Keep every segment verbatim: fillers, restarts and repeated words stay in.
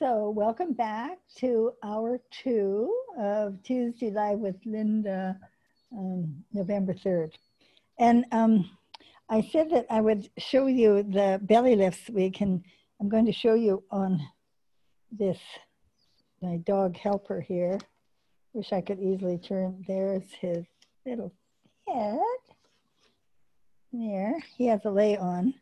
So welcome back to hour two of Tuesday Live with Linda, um, November third. And um, I said that I would show you the belly lifts we can, I'm going to show you on this, my dog helper here. Wish I could easily turn, there's his little head. There, he has a lay on.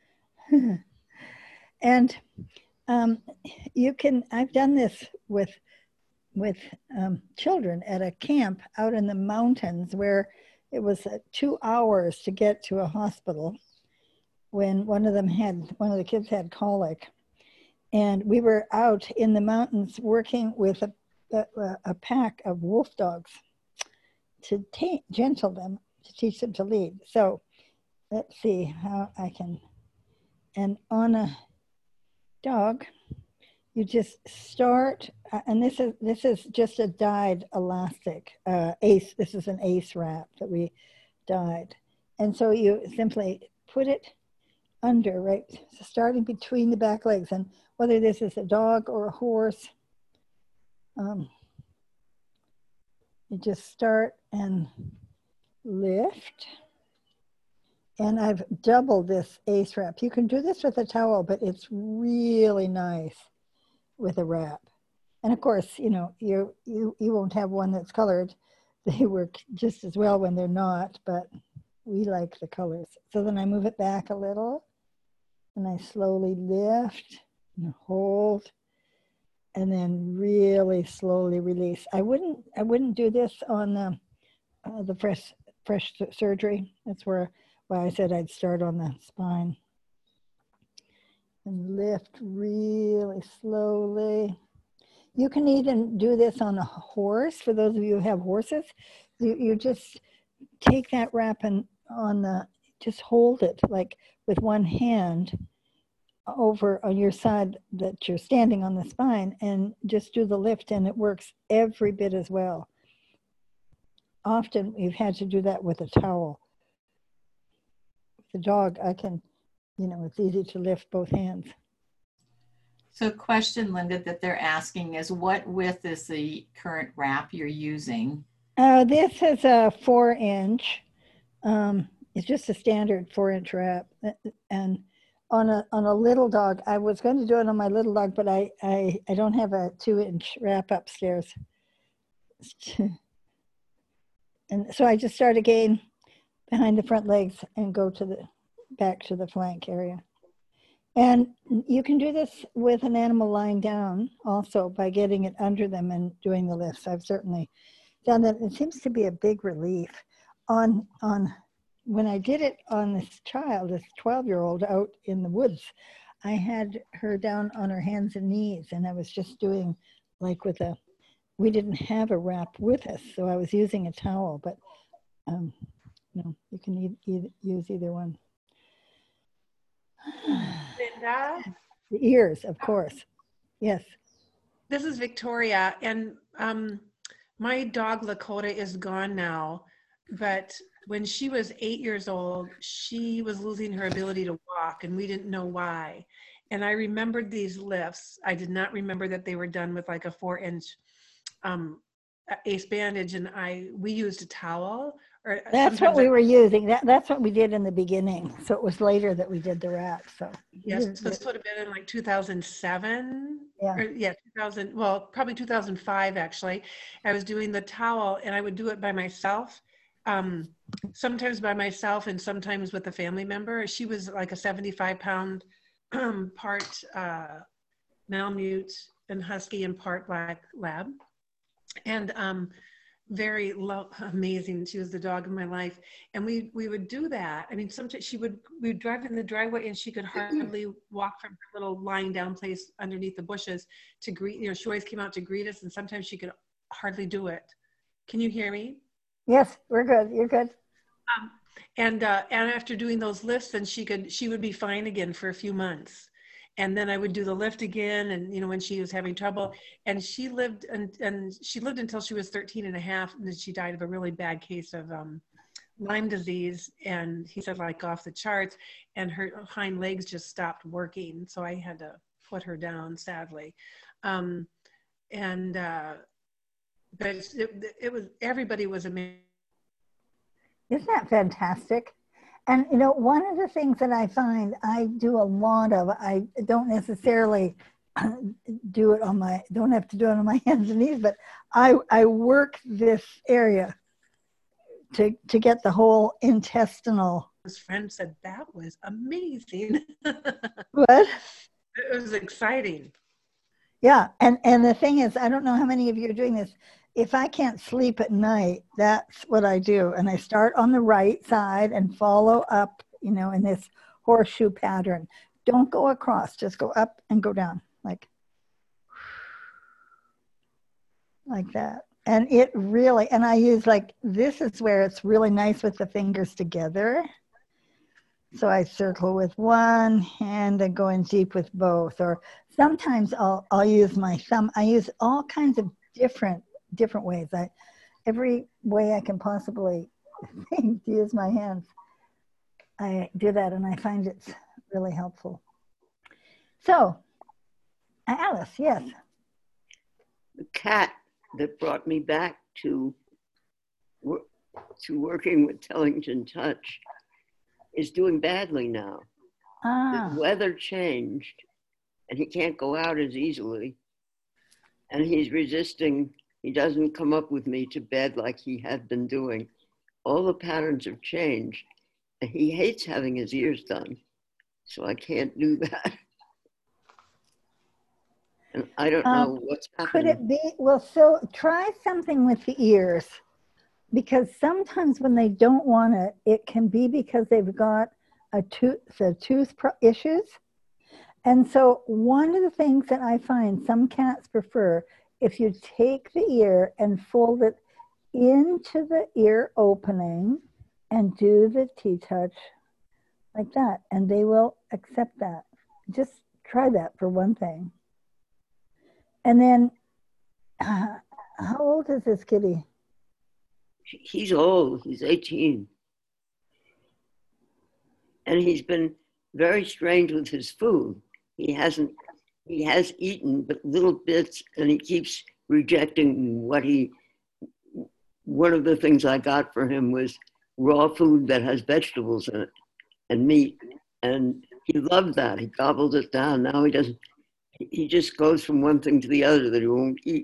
And um, you can, I've done this with with um, children at a camp out in the mountains where it was uh, two hours to get to a hospital when one of them had, one of the kids had colic. And we were out in the mountains working with a, a, a pack of wolf dogs to ta- gentle them, to teach them to lead. So let's see how I can, and on a dog, you just start, uh, and this is this is just a dyed elastic uh, ace. This is an ace wrap that we dyed, and so you simply put it under, right, so starting between the back legs, and whether this is a dog or a horse, um, you just start and lift. And I've doubled this ace wrap. You can do this with a towel, but it's really nice with a wrap. And of course, you know, you you you won't have one that's colored. They work just as well when they're not, but we like the colors. So then I move it back a little, and I slowly lift and hold, and then really slowly release. I wouldn't I wouldn't do this on the uh, the fresh fresh surgery. That's where why I said I'd start on the spine. And lift really slowly. You can even do this on a horse. For those of you who have horses, you, you just take that wrap and on the, just hold it like with one hand over on your side that you're standing on the spine, and just do the lift, and it works every bit as well. Often we've had to do that with a towel. With the dog, I can, you know, it's easy to lift both hands. So a question, Linda, that they're asking is, what width is the current wrap you're using? Uh, this is a four inch. Um, it's just a standard four inch wrap. And on a on a little dog, I was going to do it on my little dog, but I, I, I don't have a two inch wrap upstairs. And so I just start again behind the front legs and go to the back to the flank area. And you can do this with an animal lying down also by getting it under them and doing the lifts. I've certainly done that. It seems to be a big relief. On, on when I did it on this child, this twelve year old out in the woods, I had her down on her hands and knees, and I was just doing like with a, we didn't have a wrap with us, so I was using a towel, but um, no, you can e e use either one. Linda? The ears, of course. Yes. This is Victoria, and um, my dog Lakota is gone now, but when she was eight years old, she was losing her ability to walk, and we didn't know why. And I remembered these lifts. I did not remember that they were done with like a four inch um, ace bandage, and I we used a towel. Or that's what we I, were using. That, that's what we did in the beginning. So it was later that we did the wrap. So yes, this would have been in like two thousand seven. Yeah. Or, yeah, two thousand, well, probably two thousand five actually. I was doing the towel, and I would do it by myself. Um, sometimes by myself and sometimes with a family member. She was like a seventy-five pound um, part uh, Malamute and Husky and part Black Lab. And um, very love, amazing. She was the dog of my life. And we we would do that. I mean, sometimes she would, we would drive in the driveway and she could hardly walk from her little lying down place underneath the bushes to greet, you know, she always came out to greet us, and sometimes she could hardly do it. Can you hear me? Yes, we're good. You're good. Um, and uh, and after doing those lifts, then she could, she would be fine again for a few months. And then I would do the lift again, and you know, when she was having trouble, and she lived and and she lived until she was thirteen and a half, and then she died of a really bad case of um, Lyme disease, and he said like off the charts, and her hind legs just stopped working. So I had to put her down, sadly. Um, and uh, but it, it was, everybody was amazing. Isn't that fantastic? And you know, one of the things that I find I do a lot of, I don't necessarily do it on my, don't have to do it on my hands and knees, but I, I work this area to, to get the whole intestinal. His friend said, that was amazing. What? It was exciting. Yeah, and, and the thing is, I don't know how many of you are doing this. If I can't sleep at night, that's what I do. And I start on the right side and follow up, you know, in this horseshoe pattern. Don't go across, just go up and go down, like, like that. And it really, and I use like, this is where it's really nice with the fingers together. So I circle with one hand and go in deep with both. Or sometimes I'll, I'll use my thumb. I use all kinds of different different ways. I, every way I can possibly think to use my hands, I do that, and I find it's really helpful. So, Alice, yes. The cat that brought me back to, to working with Tellington Touch is doing badly now. Ah. The weather changed, and he can't go out as easily, and he's resisting. He doesn't come up with me to bed like he had been doing. All the patterns have changed. And he hates having his ears done, so I can't do that. And I don't know um, what's happening. Could it be, well, so try something with the ears, because sometimes when they don't want it, it can be because they've got a tooth, so tooth pro- issues. And so one of the things that I find some cats prefer, if you take the ear and fold it into the ear opening and do the T-touch like that, and they will accept that. Just try that for one thing. And then, uh, how old is this kitty? He's old, he's eighteen. And he's been very strange with his food. He hasn't He has eaten, but little bits, and he keeps rejecting what he, one of the things I got for him was raw food that has vegetables in it and meat. And he loved that. He gobbled it down. Now he doesn't, he just goes from one thing to the other that he won't eat.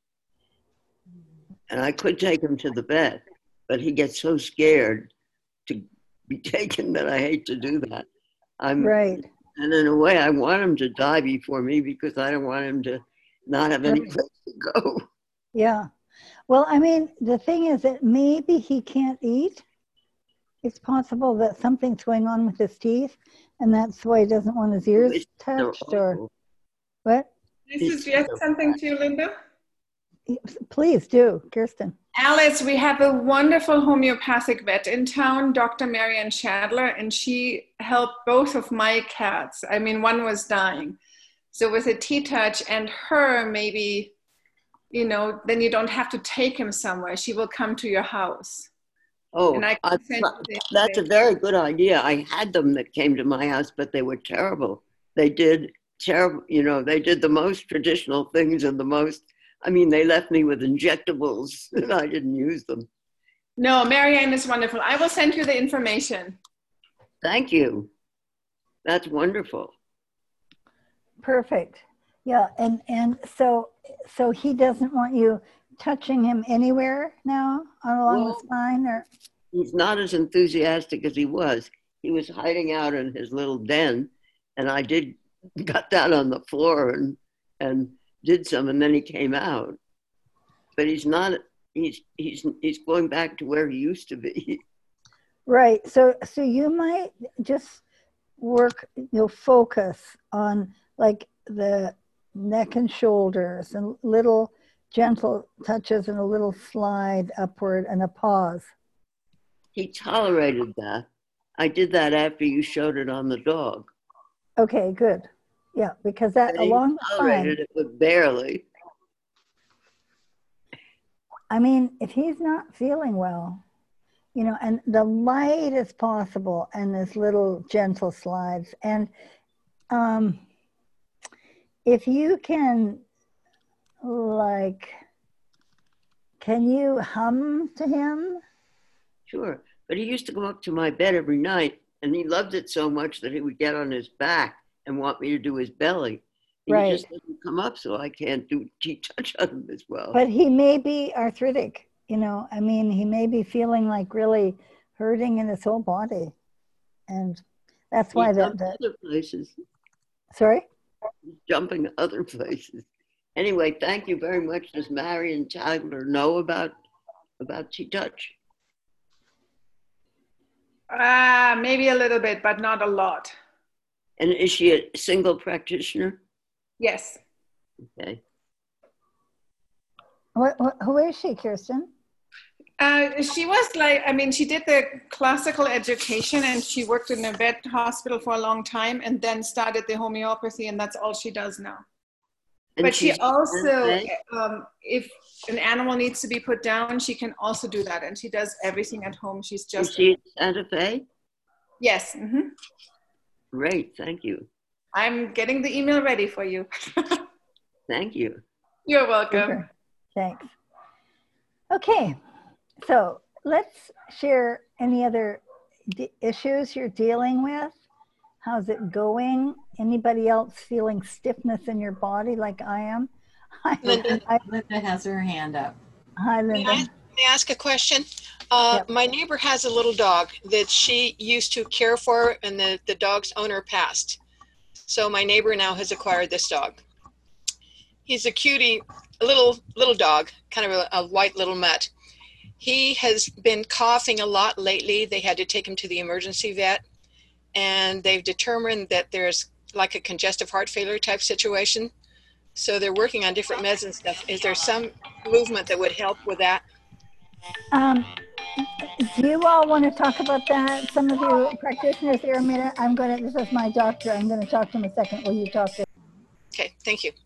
And I could take him to the vet, but he gets so scared to be taken that I hate to do that. I'm right. And in a way, I want him to die before me because I don't want him to not have any place to go. Yeah. Well, I mean, the thing is that maybe he can't eat. It's possible that something's going on with his teeth, and that's why he doesn't want his ears it's touched. Or what? Can I suggest something to you, Linda? Please do, Kirsten. Alice, we have a wonderful homeopathic vet in town, Doctor Marianne Shadler, and she helped both of my cats. I mean, one was dying. So with a T-touch and her, maybe, you know, then you don't have to take him somewhere. She will come to your house. Oh, and I I, that's a very good idea. I had them that came to my house, but they were terrible. They did terrible, you know, they did the most traditional things and the most, I mean, they left me with injectables and I didn't use them. No, Marianne is wonderful. I will send you the information. Thank you. That's wonderful. Perfect. Yeah, and, and so so he doesn't want you touching him anywhere now along well, the spine? Or he's not as enthusiastic as he was. He was hiding out in his little den, and I did got down on the floor and and did some, and then he came out. But he's not, he's he's he's going back to where he used to be. Right. So so you might just work, you'll focus on like the neck and shoulders and little gentle touches and a little slide upward and a pause. He tolerated that. I did that after you showed it on the dog. Okay, good. Yeah, because that and along he tolerated the it, but barely. I mean, if he's not feeling well, you know, and the light as possible and this little gentle slides. And um, if you can, like, can you hum to him? Sure. But he used to go up to my bed every night, and he loved it so much that he would get on his back and want me to do his belly. And Right. he just doesn't come up, so I can't do T-touch on him as well. But he may be arthritic, you know, I mean, he may be feeling like really hurting in his whole body. And that's why He's the, up the other places. sorry? He's jumping other places. Anyway, thank you very much. Does Marion Chandler know about about T-touch? Ah, maybe a little bit, but not a lot. And is she a single practitioner? Yes. Okay. What, what, who is she, Kirsten? Uh, she was like, I mean, she did the classical education and she worked in a vet hospital for a long time and then started the homeopathy, and that's all she does now. And But she she's also, okay? um, if an animal needs to be put down, she can also do that. And she does everything at home. She's Is just, she in Santa Fe? yes. hmm Great, thank you. I'm getting the email ready for you. Thank you. You're welcome. Super. Thanks. Okay, so let's share any other d- issues you're dealing with. How's it going? Anybody else feeling stiffness in your body like I am? Hi, Linda, I, Linda has her hand up. hi May Linda. I, may I ask a question? Uh, Yep. My neighbor has a little dog that she used to care for, and the, the dog's owner passed. So my neighbor now has acquired this dog. He's a cutie, a little little dog, kind of a, a white little mutt. He has been coughing a lot lately. They had to take him to the emergency vet, and they've determined that there's like a congestive heart failure type situation. So they're working on different meds and stuff. Is there some movement that would help with that? Um, do you all want to talk about that? Some of you practitioners here a minute. I'm going to, this is my doctor. I'm going to talk to him a second. Will you talk to him? Okay, thank you.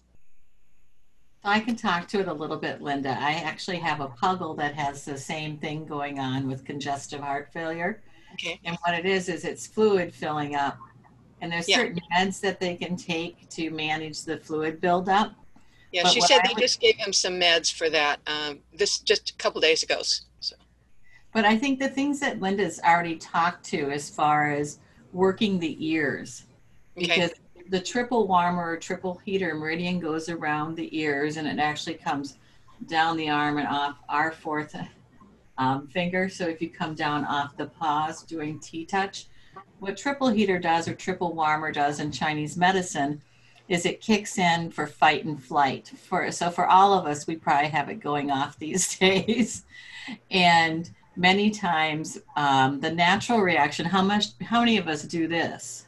I can talk to it a little bit, Linda. I actually have a puggle that has the same thing going on with congestive heart failure. Okay. And what it is, is it's fluid filling up. And there's Yeah. certain meds that they can take to manage the fluid buildup. Yeah, But she what said I they would- just gave him some meds for that. Um, this just a couple days ago. So But I think the things that Linda's already talked to as far as working the ears, okay, because the triple warmer or triple heater meridian goes around the ears and it actually comes down the arm and off our fourth um, finger. So if you come down off the paws doing T-touch, what triple heater does or triple warmer does in Chinese medicine is it kicks in for fight and flight. For so for all of us, we probably have it going off these days, and many times um, the natural reaction. How much? How many of us do this?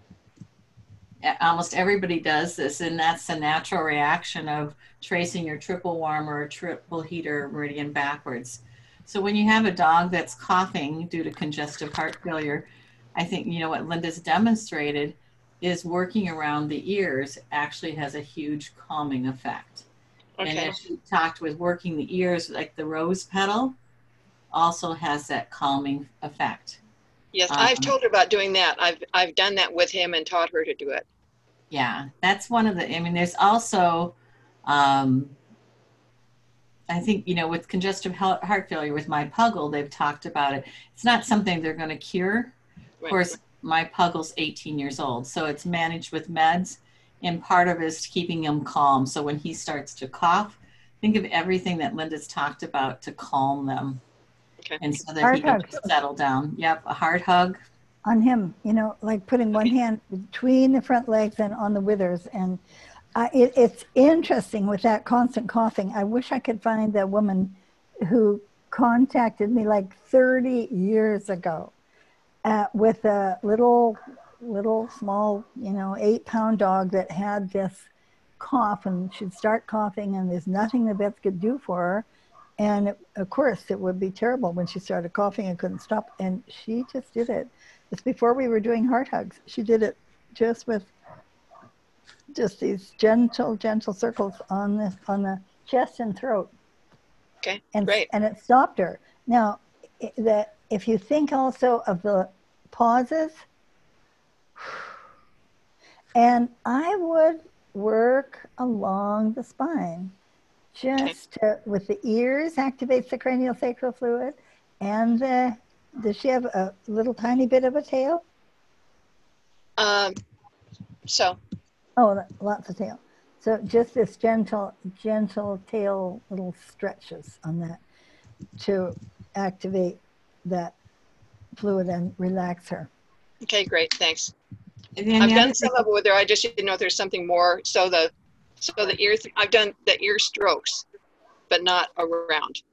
Almost everybody does this, and that's the natural reaction of tracing your triple warmer or triple heater meridian backwards. So when you have a dog that's coughing due to congestive heart failure, I think, you know, what Linda's demonstrated is working around the ears actually has a huge calming effect. And okay, as she talked with working the ears, like the rose petal also has that calming effect. yes, Um, I've told her about doing that. I've I've done that with him and taught her to do it. Yeah, that's one of the, I mean, there's also, um, I think, you know, with congestive heart failure with my puggle, they've talked about it. It's not something they're going to cure. Of Right. course, my puggle's eighteen years old, so it's managed with meds, and part of it is keeping him calm. So when he starts to cough, think of everything that Linda's talked about to calm them. Okay. And so that Heart he can hug. settle down. Yep, a heart hug. On him, you know, like putting one hand between the front legs and on the withers. And uh, it, it's interesting with that constant coughing. I wish I could find the woman who contacted me like thirty years ago uh, with a little, little small, you know, eight pound dog that had this cough, and she'd start coughing and there's nothing the vets could do for her. And it, of course it would be terrible when she started coughing and couldn't stop. And she just did it. It's before we were doing heart hugs. She did it just with just these gentle, gentle circles on the on the chest and throat. Okay, And great. and it stopped her. Now, i- the if you think also of the pauses, and I would work along the spine. Just to, with the ears, activates the cranial sacral fluid. And the, does she have a little tiny bit of a tail? Um, so, Oh, lots of tail. So just this gentle, gentle tail little stretches on that to activate that fluid and relax her. okay, great, thanks. And then I've the done other some thing- of it with her. I just didn't know if there's something more. So the, so the ear, th- I've done the ear strokes, but not around.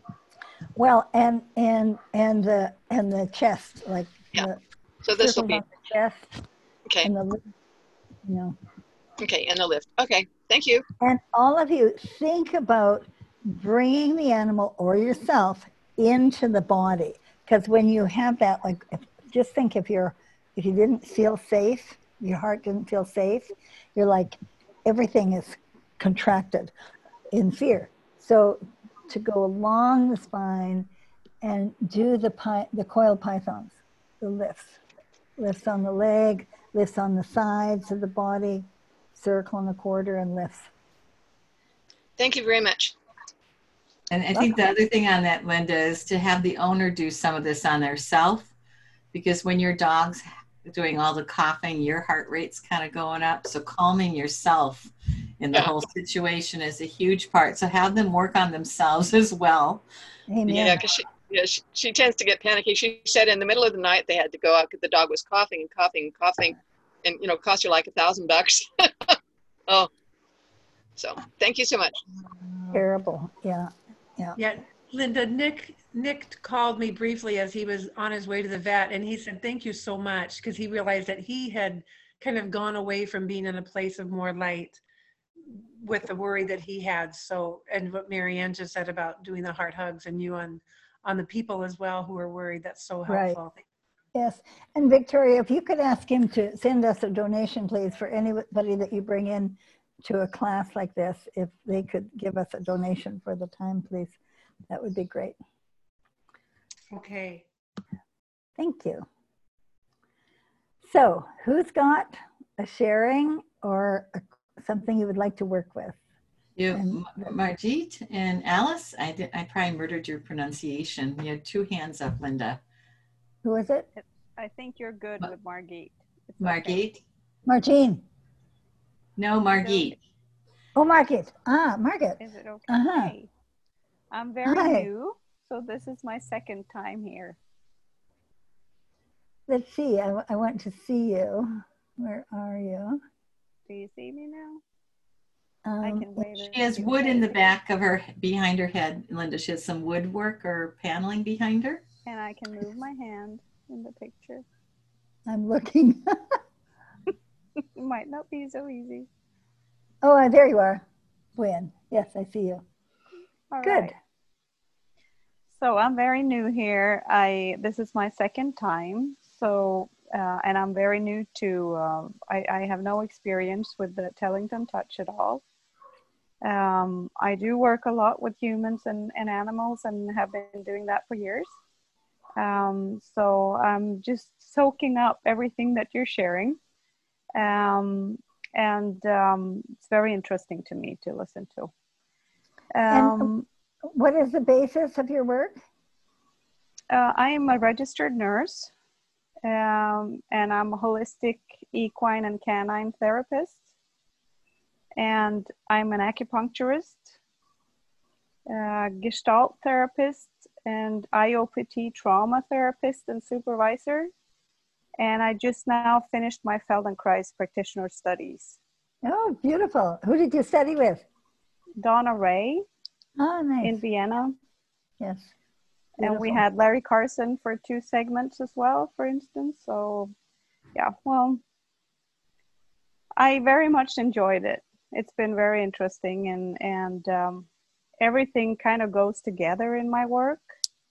Well, and and and the and the chest, like Yeah. the So this will circles be, on the chest okay, and the, you know. okay, and the lift. Okay, thank you. And all of you think about bringing the animal or yourself into the body, because when you have that, like, if, just think if you're if you didn't feel safe, your heart didn't feel safe, you're like everything is contracted in fear. So to go along the spine and do the pi- the coiled pythons, the lifts, lifts on the leg, lifts on the sides of the body, circle and a quarter, and lifts. Thank you very much. And I think the other thing on that, Linda, is to have the owner do some of this on their self, because when your dog's doing all the coughing, your heart rate's kind of going up. So calming yourself in the Yeah. whole situation is a huge part. So have them work on themselves as well. Amen. Yeah, because she, yeah, she, she tends to get panicky. She said in the middle of the night they had to go out because the dog was coughing and coughing and coughing, and you know, cost her like a thousand bucks. Oh, so thank you so much. Terrible. Yeah. Yeah. Yeah, Linda, Nick, Nick called me briefly as he was on his way to the vet, and he said, thank you so much, because he realized that he had kind of gone away from being in a place of more light with the worry that he had. So, and what Marianne just said about doing the heart hugs, and you on, on the people as well who are worried, that's so Right. helpful. Yes. And Victoria, if you could ask him to send us a donation, please, for anybody that you bring in to a class like this, if they could give us a donation for the time, please, that would be great. Okay. Thank you. So who's got a sharing or a, something you would like to work with? You, And- Margit and Alice, I did, I probably murdered your pronunciation. You had two hands up, Linda. Who is it? I think you're good Ma- with Margit. It's okay. Margit? Martine. No, Margit. Oh, Margaret. Ah, Margaret. Is it okay? Uh-huh. Hey, I'm very Hi. new, so this is my second time here. Let's see. I, I want to see you. Where are you? Do you see me now? Um, I can wave it. She has if you wood in like. the back of her, behind her head. Linda, she has some woodwork or paneling behind her. And I can move my hand in the picture. I'm looking. It might not be so easy. Oh, uh, there you are. Gwen. Yes, I see you. All Good. right. So I'm very new here. I this is my second time. So uh, and I'm very new to. Uh, I, I have no experience with the Tellington Touch at all. Um, I do work a lot with humans and, and animals, and have been doing that for years. Um, so I'm just soaking up everything that you're sharing. Um, and um, it's very interesting to me to listen to. Um, What is the basis of your work? uh, I am a registered nurse, um, and I'm a holistic equine and canine therapist. And I'm an acupuncturist, uh, Gestalt therapist, and I O P T trauma therapist and supervisor. And I just now finished my Feldenkrais practitioner studies. Oh, beautiful. Who did you study with? Donna Ray Oh, nice. in Vienna. Yes. And we Beautiful. had Larry Carson for two segments as well, for instance. So yeah, well, I very much enjoyed it. It's been very interesting, and, and um, everything kind of goes together in my work.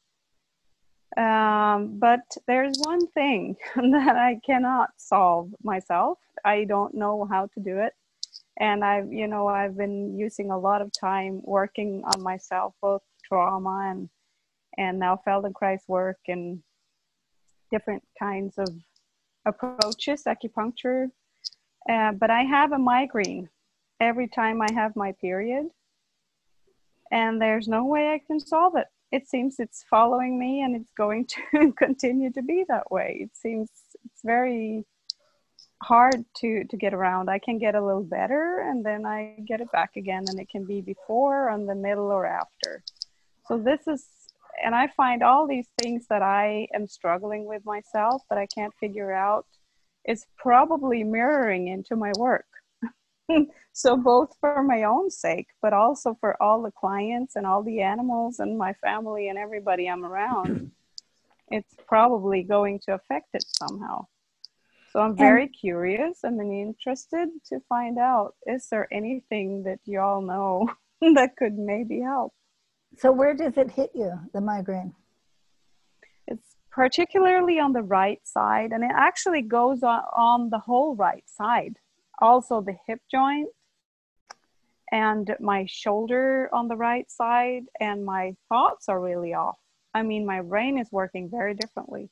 Um, but there's one thing that I cannot solve myself. I don't know how to do it. And I've, you know, I've been using a lot of time working on myself, both trauma and, and now Feldenkrais work and different kinds of approaches, acupuncture. Uh, but I have a migraine every time I have my period, and there's no way I can solve it. It seems it's following me, and it's going to continue to be that way. It seems it's very hard to to get around. I can get a little better, and then I get it back again, and it can be before, on the middle, or after. So this is, and I find all these things that I am struggling with myself that I can't figure out is probably mirroring into my work. So both for my own sake, but also for all the clients and all the animals and my family and everybody I'm around, it's probably going to affect it somehow. So I'm very and, curious and interested to find out, is there anything that y'all know that could maybe help? So where does it hit you, the migraine? It's particularly on the right side, and it actually goes on, on the whole right side. Also the hip joint and my shoulder on the right side, and my thoughts are really off. I mean, my brain is working very differently.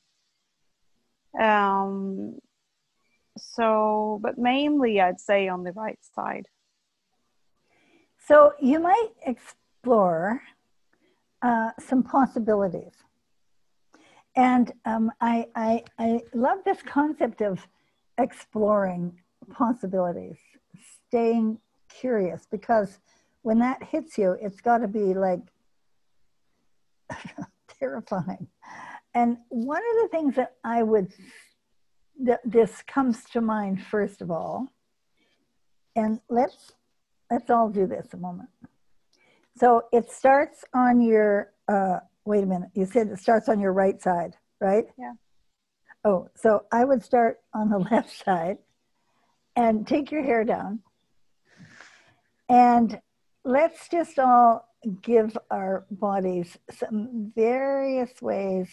Um, so, but mainly I'd say on the right side. So you might explore uh, some possibilities. And um, I, I, I love this concept of exploring possibilities, staying curious, because when that hits you, it's got to be like terrifying. And one of the things that I would, that this comes to mind first of all, and let's, let's all do this a moment. So it starts on your, uh, wait a minute, you said it starts on your right side, right? Yeah. Oh, so I would start on the left side and take your hair down. And let's just all give our bodies some various ways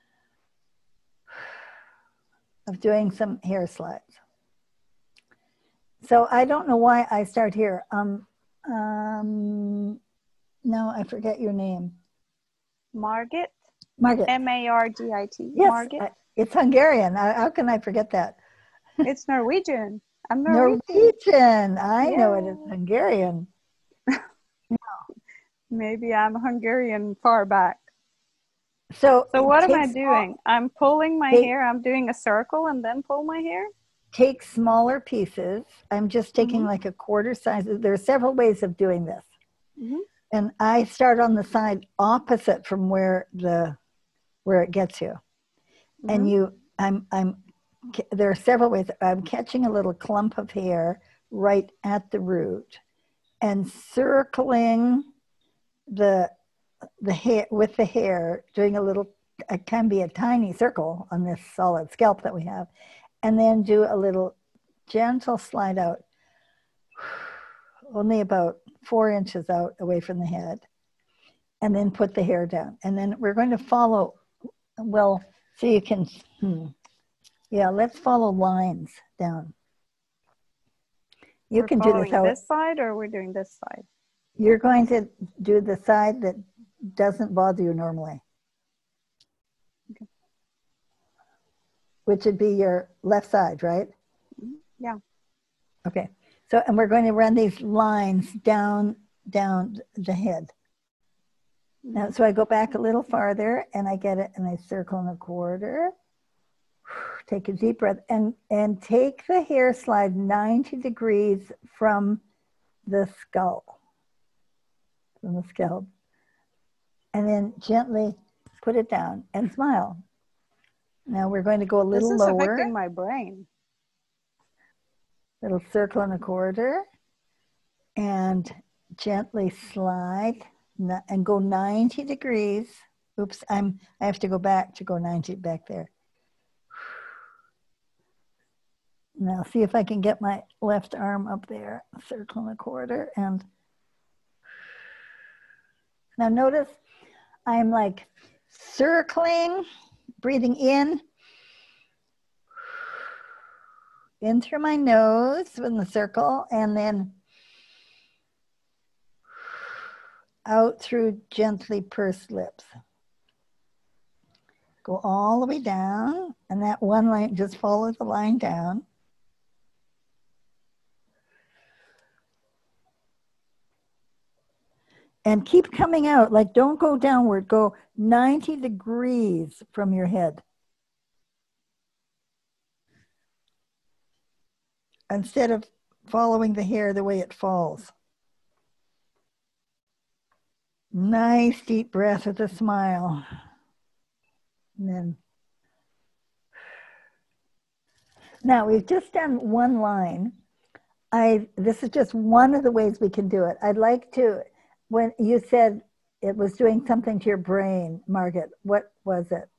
of doing some hair slides. So I don't know why I start here. Um, um, no, I forget your name. Margit. Margit. M A R G I T. Yes, Margit. I, it's Hungarian. I, how can I forget that? It's Norwegian. I'm Norwegian. Norwegian. I yeah. know it is Hungarian. Maybe I'm Hungarian far back. So, so what am I doing? Small, I'm pulling my take, hair. I'm doing a circle and then pull my hair. Take smaller pieces. I'm just taking mm-hmm. like a quarter size. There are several ways of doing this. Mm-hmm. And I start on the side opposite from where the where it gets you. Mm-hmm. And you, I'm, I'm. There are several ways. I'm catching a little clump of hair right at the root, and circling the the hair with the hair, doing a little. It can be a tiny circle on this solid scalp that we have, and then do a little gentle slide out, only about four inches out away from the head, and then put the hair down. And then we're going to follow, well, so you can, hmm, yeah, let's follow lines down. You we're can do this out. This side, or we're doing this side? You're going to do the side that doesn't bother you normally. Okay. Which would be your left side, right? Yeah. Okay. So, and we're going to run these lines down, down the head. Now, so I go back a little farther and I get it and I circle in a quarter. Take a deep breath and, and take the hair slide ninety degrees from the skull, from the scalp. And then gently put it down and smile. Now we're going to go a little lower. This is lower. affecting my brain. Little circle in a quarter and gently slide and go ninety degrees. Oops, I'm, I have to go back to go ninety back there. Now see if I can get my left arm up there, circle in a quarter. And now notice I'm like circling, breathing in, in through my nose in the circle, and then out through gently pursed lips. Go all the way down, and that one line, just follow the line down. And keep coming out, like don't go downward, go ninety degrees from your head. Instead of following the hair the way it falls. Nice deep breath with a smile. And then, now we've just done one line. I, this is just one of the ways we can do it. I'd like to, when you said it was doing something to your brain, Margaret, what was it?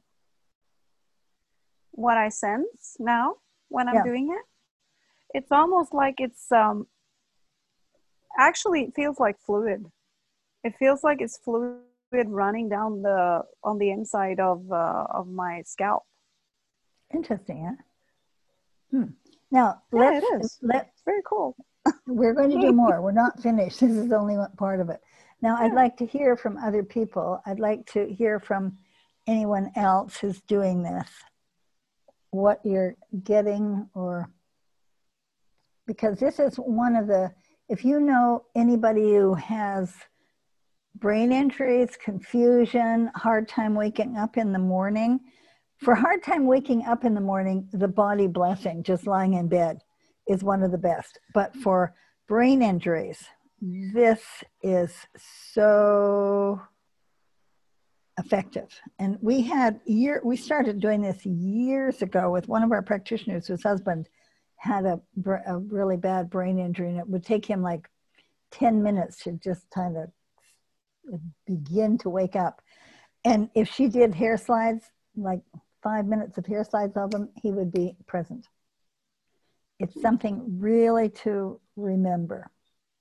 What I sense now when I'm Yeah. doing it, it's almost like it's, um, actually it feels like fluid. It feels like it's fluid running down the, on the inside of, uh, of my scalp. Interesting, huh? Hmm. Now, Yeah, let's, it is. let, It's very cool. we're going to do more. We're not finished. This is only one part of it. Now, I'd Yeah. like to hear from other people. I'd like to hear from anyone else who's doing this, what you're getting, or because this is one of the, if you know anybody who has brain injuries, confusion, hard time waking up in the morning, for hard time waking up in the morning, the body blessing, just lying in bed, is one of the best. But for brain injuries, this is so effective. And we had year, we started doing this years ago with one of our practitioners whose husband had a, a really bad brain injury, and it would take him like ten minutes to just kind of begin to wake up. And if she did hair slides, like five minutes of hair slides of them, he would be present. It's something really to remember.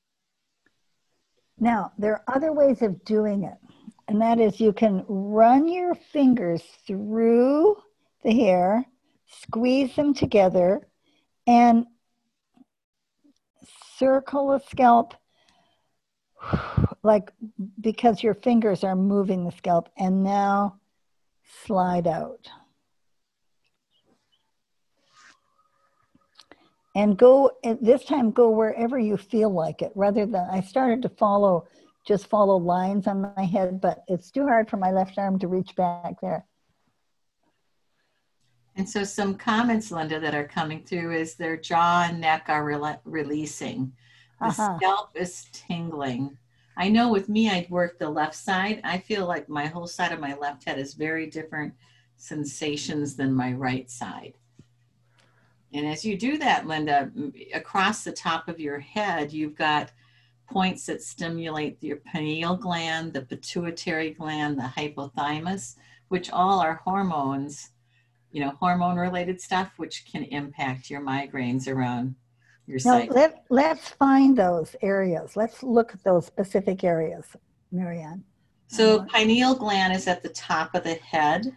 Now, there are other ways of doing it, and that is you can run your fingers through the hair, squeeze them together, and circle the scalp, like because your fingers are moving the scalp, and now slide out. And go, this time go wherever you feel like it, rather than, I started to follow, just follow lines on my head, but it's too hard for my left arm to reach back there. And so some comments, Linda, that are coming through is their jaw and neck are re- releasing. The Uh-huh. scalp is tingling. I know with me, I'd work the left side. I feel like my whole side of my left head is very different sensations than my right side. And as you do that, Linda, across the top of your head, you've got points that stimulate your pineal gland, the pituitary gland, the hypothalamus, which all are hormones, you know, hormone related stuff, which can impact your migraines around your Now, site. let, let's find those areas. Let's look at those specific areas, Marianne. So pineal gland is at the top of the head.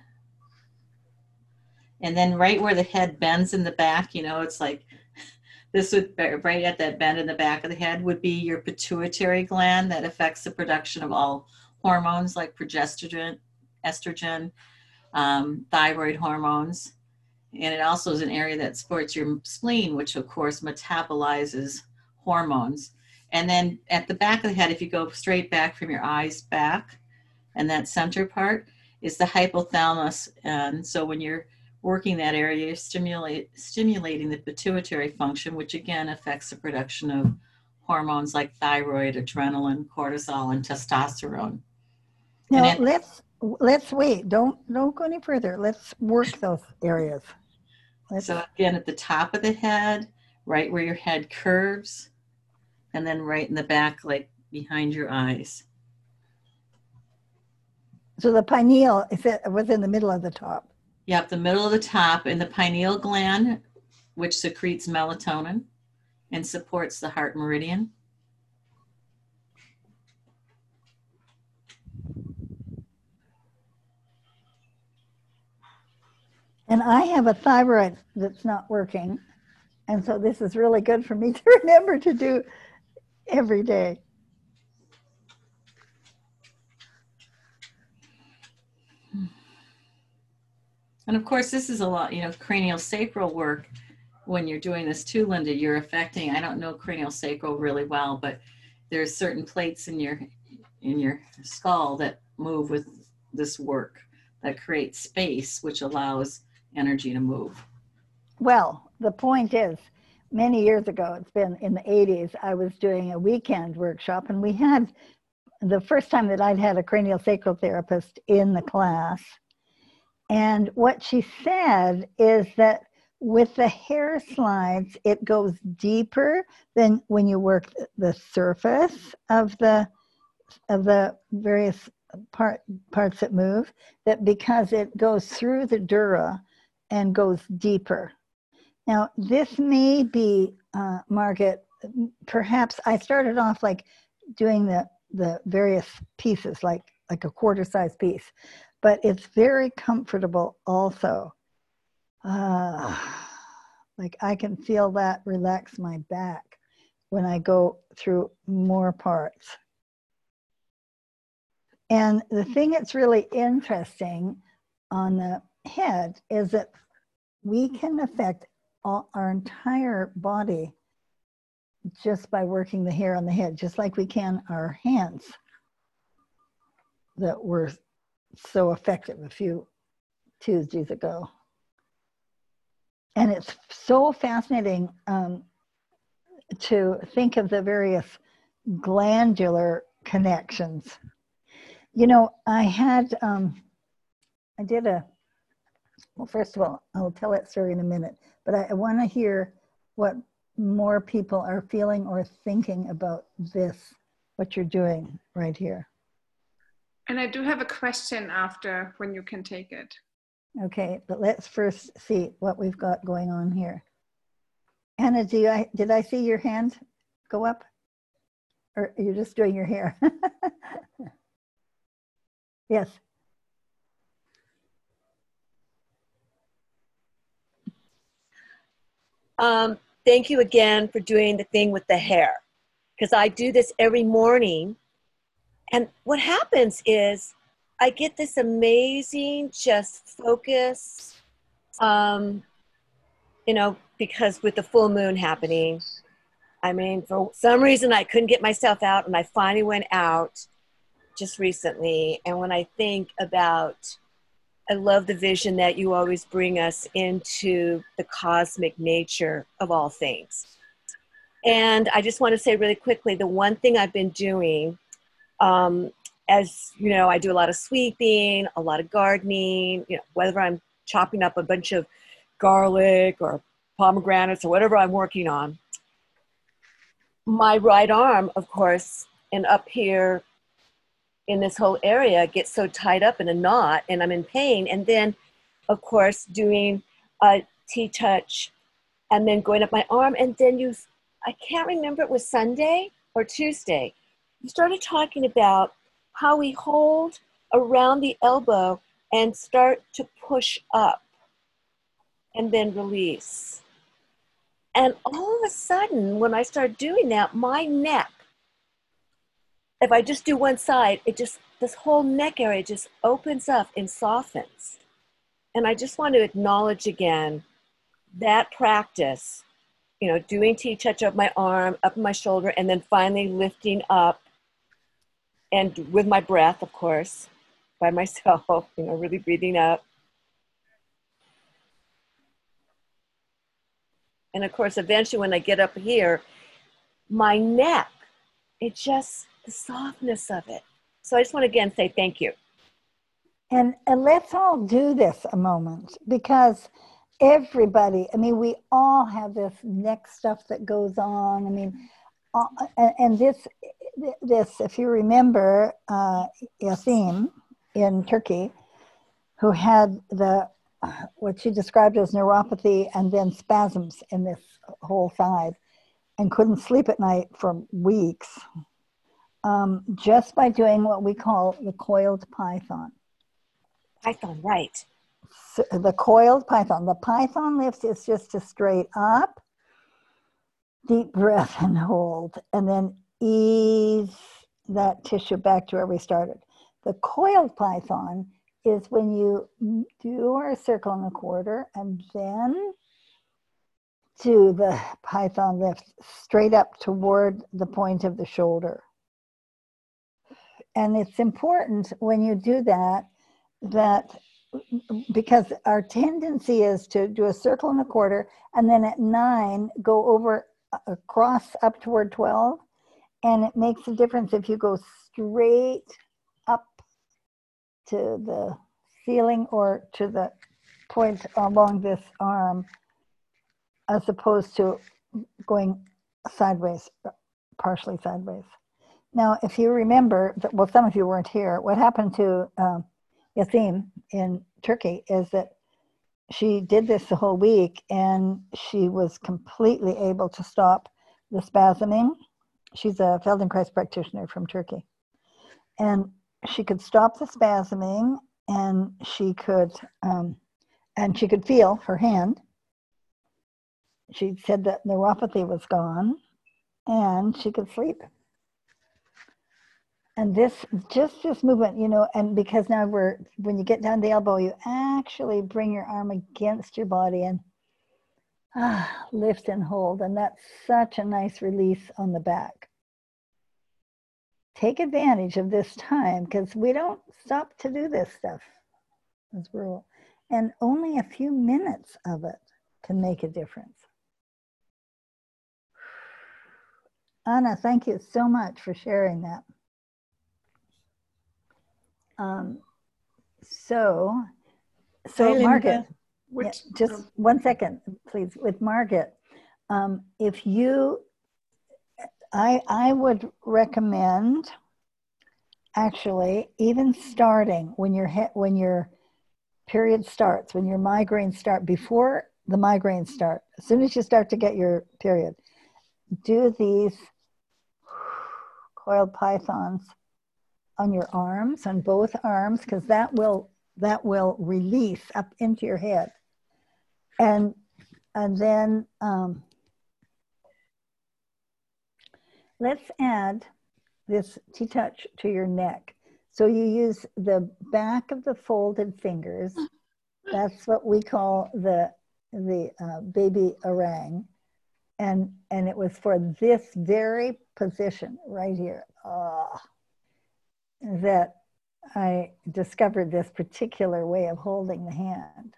And then right where the head bends in the back, you know, it's like this would, right at that bend in the back of the head would be your pituitary gland that affects the production of all hormones like progesterone, estrogen, um, thyroid hormones. And it also is an area that supports your spleen, which of course metabolizes hormones. And then at the back of the head, if you go straight back from your eyes back, and that center part is the hypothalamus. And so when you're working that area, you're stimulate, stimulating the pituitary function, which again affects the production of hormones like thyroid, adrenaline, cortisol, and testosterone. Now, and it, let's, let's wait. Don't, don't go any further. Let's work those areas. Let's, so again, at the top of the head, right where your head curves, and then right in the back, like behind your eyes. so the pineal is it was in the middle of the top. Yep, the middle of the top, and the pineal gland, which secretes melatonin and supports the heart meridian. And I have a thyroid that's not working. And so this is really good for me to remember to do every day. And of course, this is a lot, you know, cranial sacral work. When you're doing this too, Linda, you're affecting, I don't know cranial sacral really well, but there's certain plates in your in your skull that move with this work, that creates space, which allows energy to move. Well, the point is, many years ago, it's been in the eighties, I was doing a weekend workshop, and we had the first time that I'd had a cranial sacral therapist in the class. And what she said is that with the hair slides, it goes deeper than when you work the surface of the of the various part, parts that move, that because it goes through the dura and goes deeper. Now, this may be, uh, Margaret, perhaps I started off like doing the, the various pieces, like, like a quarter size piece, but it's very comfortable also. Uh, like I can feel that relax my back when I go through more parts. And the thing that's really interesting on the head is that we can affect all, our entire body just by working the hair on the head, just like we can our hands that were so effective a few Tuesdays ago. And it's so fascinating um, to think of the various glandular connections. You know, I had, um, I did a, well, first of all, I'll tell that story in a minute, but I, I want to hear what more people are feeling or thinking about this, what you're doing right here. And I do have a question after when you can take it. Okay, but let's first see what we've got going on here. Anna, do I, did I see your hand go up? Or you're just doing your hair? Yes. Um, thank you again for doing the thing with the hair, because I do this every morning. And what happens is I get this amazing just focus, um, you know, because with the full moon happening, I mean, for some reason I couldn't get myself out, and I finally went out just recently. And when I think about, I love the vision that you always bring us into the cosmic nature of all things. And I just want to say really quickly, the one thing I've been doing, um, as you know, I do a lot of sweeping, a lot of gardening, you know, whether I'm chopping up a bunch of garlic or pomegranates or whatever I'm working on. My right arm, of course, and up here in this whole area gets so tied up in a knot, and I'm in pain. And then, of course, doing a T-touch and then going up my arm. And then you, I can't remember, it was Sunday or Tuesday, you started talking about how we hold around the elbow and start to push up and then release. And all of a sudden, when I started doing that, my neck, if I just do one side, it just, this whole neck area just opens up and softens. And I just want to acknowledge again that practice, you know, doing T-touch up my arm, up my shoulder, and then finally lifting up, and with my breath, of course, by myself, you know, really breathing up. And of course, eventually when I get up here, my neck, it just, the softness of it. So I just want to again say thank you. And, and let's all do this a moment, because everybody, I mean, we all have this neck stuff that goes on. I mean, uh, and, and this, this, if you remember, uh, Yasim in Turkey, who had the, what she described as neuropathy and then spasms in this whole side, and couldn't sleep at night for weeks, um, just by doing what we call the coiled python. Python, right. So the coiled python. The python lift is just to straight up, deep breath and hold, and then ease that tissue back to where we started. The coiled python is when you do our circle and a quarter and then do the python lift straight up toward the point of the shoulder. and it's important when you do that, that because our tendency is to do a circle and a quarter, and then at nine, go over across up toward twelve. And it makes a difference if you go straight up to the ceiling or to the point along this arm, as opposed to going sideways, partially sideways. Now, if you remember, that, well, some of you weren't here, what happened to um, Yaseem in Turkey is that she did this the whole week, and she was completely able to stop the spasming. She's a Feldenkrais practitioner from Turkey. And she could stop the spasming, and she could, um, and she could feel her hand. She said that neuropathy was gone, and she could sleep. And this, just this movement, you know, and because now we're, when you get down the elbow, you actually bring your arm against your body and ah, lift and hold. And that's such a nice release on the back. Take advantage of this time, because we don't stop to do this stuff as rule. And only a few minutes of it can make a difference. Anna, thank you so much for sharing that. Um, so, so Hi, Margaret, Which, yeah, just um, one second, please, with Margaret. Um, if you, I, I would recommend actually even starting when your he, when your period starts, when your migraines start, before the migraines start, as soon as you start to get your period, do these coiled pythons on your arms, on both arms, because that will that will release up into your head, and and then um, let's add this T-touch to your neck. So you use the back of the folded fingers. That's what we call the the uh, baby orang, and and it was for this very position right here. Oh, that I discovered this particular way of holding the hand.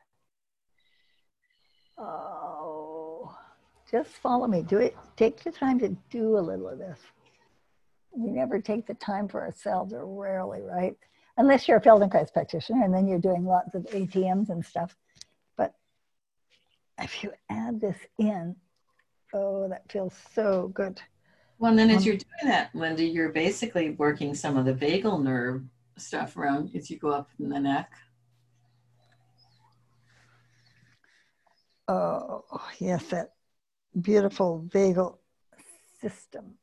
Oh, just follow me. Do it. Take the time to do a little of this. We never take the time for ourselves, or rarely, right? Unless you're a Feldenkrais practitioner, and then you're doing lots of A T Ms and stuff. But if you add this in, oh, that feels so good. Well, and then as Um, you're doing that, Linda, you're basically working some of the vagal nerve stuff around as you go up in the neck. Oh, yes, that beautiful vagal system.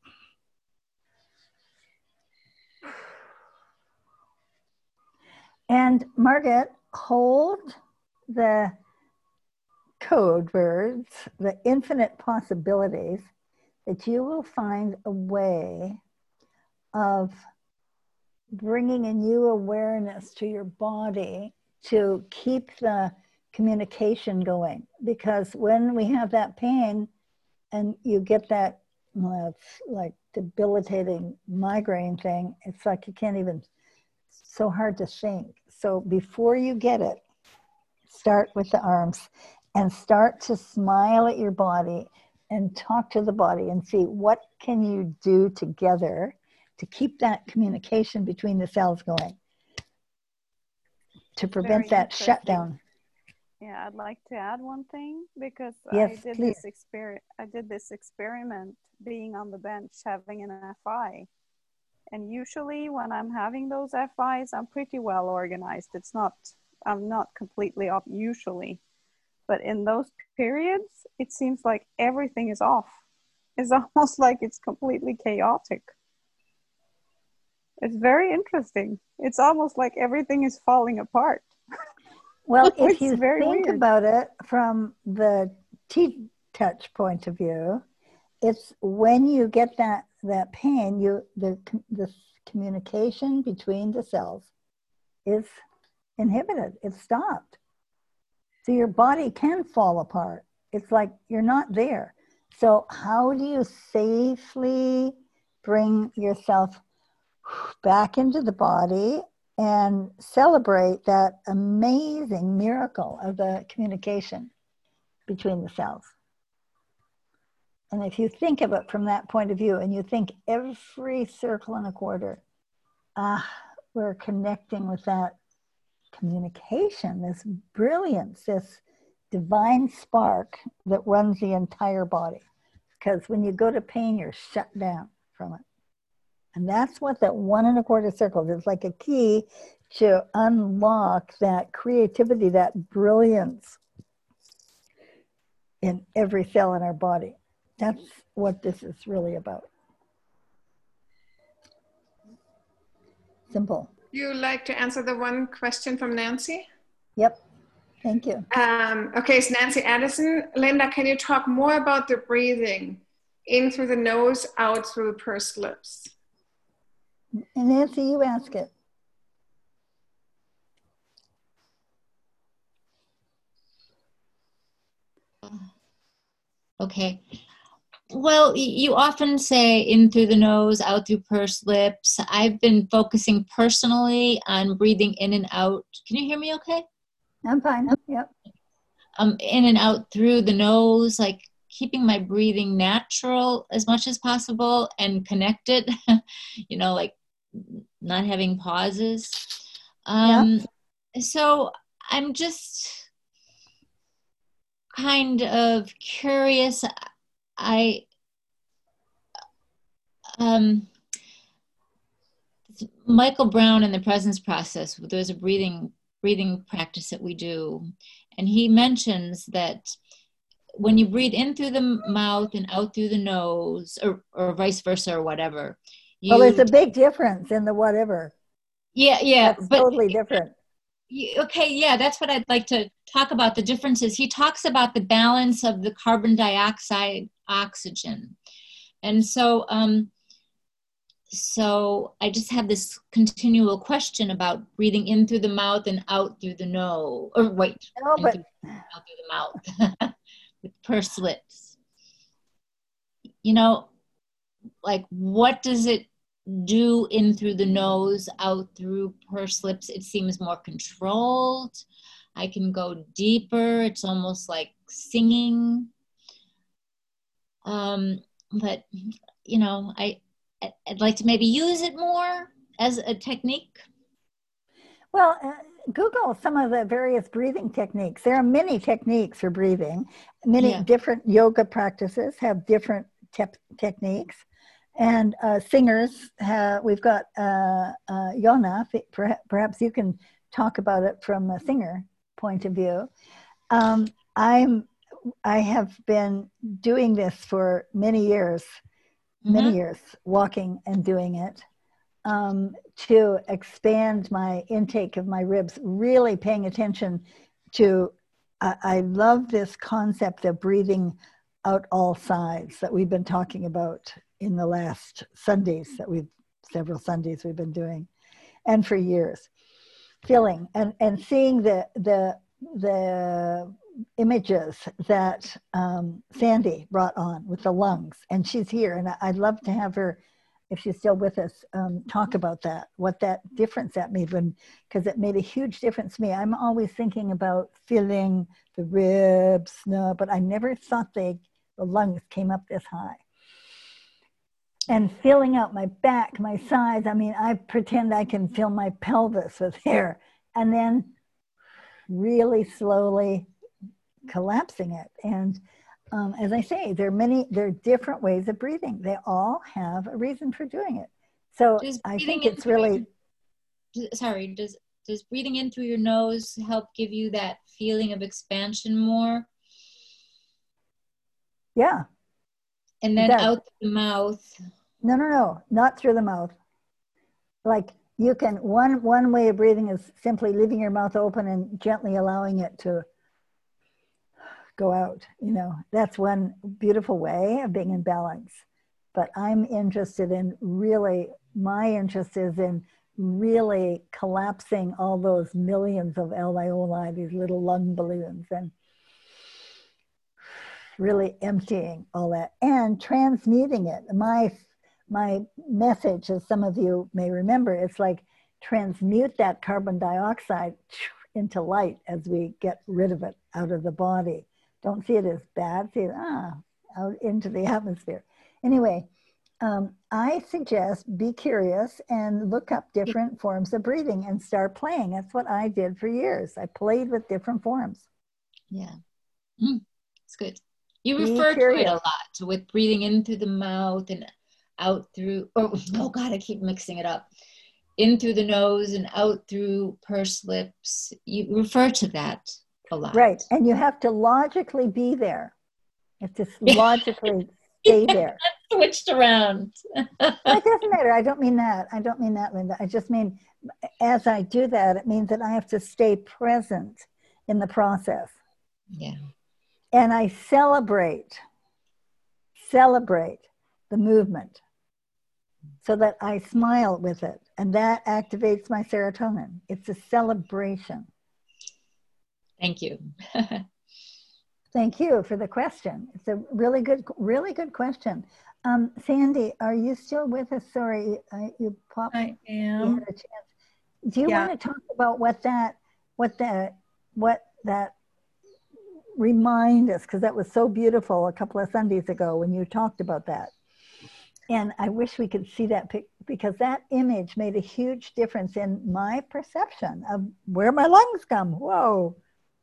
And Margaret, hold the code words, the infinite possibilities, that you will find a way of bringing a new awareness to your body to keep the communication going. Because when we have that pain and you get that, well, it's like debilitating migraine thing, it's like you can't even, so hard to think. So before you get it, start with the arms and start to smile at your body and talk to the body and see what can you do together to keep that communication between the cells going, to prevent Very that interesting. shutdown. Yeah, I'd like to add one thing, because Yes, I did please. this experiment. I did this experiment being on the bench, having an F I. And usually when I'm having those F Is, I'm pretty well organized. It's not, I'm not completely off usually. But in those periods, it seems like everything is off. It's almost like it's completely chaotic. It's very interesting. It's almost like everything is falling apart. Well, if It's you very think weird. about it from the T-touch point of view, it's when you get that, that pain, you the, the communication between the cells is inhibited. It's stopped. So your body can fall apart. It's like you're not there. So how do you safely bring yourself back into the body and celebrate that amazing miracle of the communication between the cells. And if you think of it from that point of view, and you think every circle and a quarter, ah, we're connecting with that communication, this brilliance, this divine spark that runs the entire body. Because when you go to pain, you're shut down from it. And that's what that one and a quarter circles is, like a key to unlock that creativity, that brilliance in every cell in our body. That's what this is really about. Simple. You like to answer the one question from Nancy? Yep. Thank you. Um, okay, it's Nancy Addison. Linda, can you talk more about the breathing in through the nose, out through the pursed lips? And Nancy, you ask it. Okay. Well, you often say in through the nose, out through pursed lips. I've been focusing personally on breathing in and out. Can you hear me okay? I'm fine. Yep. Um, in and out through the nose, like keeping my breathing natural as much as possible and connected, you know, like not having pauses. Um, yep. So I'm just kind of curious. I, um, Michael Brown in the Presence Process, there's a breathing breathing practice that we do. And he mentions that when you breathe in through the mouth and out through the nose, or, or vice versa, or whatever. You, well, there's a big difference in the whatever. Yeah, yeah. That's but, totally different. Okay, yeah, that's what I'd like to talk about, the differences. He talks about the balance of the carbon dioxide, oxygen. And so, um, so I just have this continual question about breathing in through the mouth and out through the nose, or wait, no, but through, out through the mouth with pursed lips. You know, like what does it do in through the nose, out through pursed lips? It seems more controlled. I can go deeper. It's almost like singing. Um, but, you know, I, I'd like to maybe use it more as a technique. Well, uh, Google some of the various breathing techniques. There are many techniques for breathing. Many Yeah. different yoga practices have different te techniques. And uh, singers, have, we've got uh, uh, Yona, perhaps you can talk about it from a singer point of view. Um, I'm, I have been doing this for many years, mm-hmm. many years, walking and doing it um, to expand my intake of my ribs, really paying attention to, I, I love this concept of breathing out all sides that we've been talking about in the last Sundays that we've, several Sundays we've been doing, and for years. Feeling and, and seeing the, the, the images that um, Sandy brought on with the lungs, and she's here, and I'd love to have her, if she's still with us, um, talk about that, what that difference that made when, because it made a huge difference to me. I'm always thinking about feeling the ribs, no, but I never thought they, the lungs came up this high. And feeling out my back, my sides. I mean, I pretend I can feel my pelvis with air, and then really slowly collapsing it. And um, as I say, there are many, there are different ways of breathing. They all have a reason for doing it. So I think it's really. Sorry, does does breathing in through your nose help give you that feeling of expansion more? Yeah. And then out the mouth. No, no, no, not through the mouth. Like you can, one, one way of breathing is simply leaving your mouth open and gently allowing it to go out. You know, that's one beautiful way of being in balance. But I'm interested in really, my interest is in really collapsing all those millions of alveoli, these little lung balloons, and really emptying all that and transmuting it. My my message, as some of you may remember, it's like transmute that carbon dioxide into light as we get rid of it out of the body. Don't see it as bad, see it ah, out into the atmosphere. Anyway, um, I suggest be curious and look up different forms of breathing and start playing. That's what I did for years. I played with different forms. Yeah, mm, it's good. You Be refer to curious. it a lot, with breathing in through the mouth and out through, oh, oh God, I keep mixing it up. In through the nose and out through pursed lips. You refer to that a lot. Right, and you have to logically be there. You have to logically stay there. Switched around. It doesn't matter. I don't mean that. I don't mean that, Linda. I just mean as I do that, it means that I have to stay present in the process. Yeah. And I celebrate, celebrate the movement so that I smile with it. And that activates my serotonin. It's a celebration. Thank you. Thank you for the question. It's a really good, really good question. Um, Sandy, are you still with us? Sorry, I, you popped. I You am. had a chance. Do you Yeah. want to talk about what that, what that, what that remind us? Because that was so beautiful a couple of Sundays ago when you talked about that. And I wish we could see that pic, because that image made a huge difference in my perception of where my lungs come. Whoa.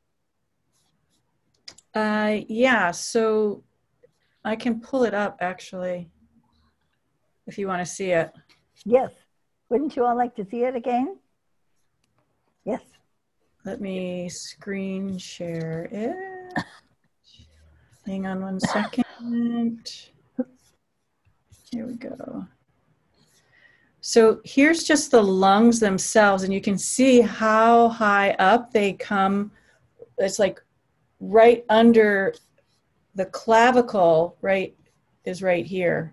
Uh, yeah, so I can pull it up actually, if you want to see it. Yes. Wouldn't you all like to see it again? Yes. Let me screen share it. Hang on one second. Here we go. So here's just the lungs themselves, and you can see how high up they come. It's like right under the clavicle, right, is right here.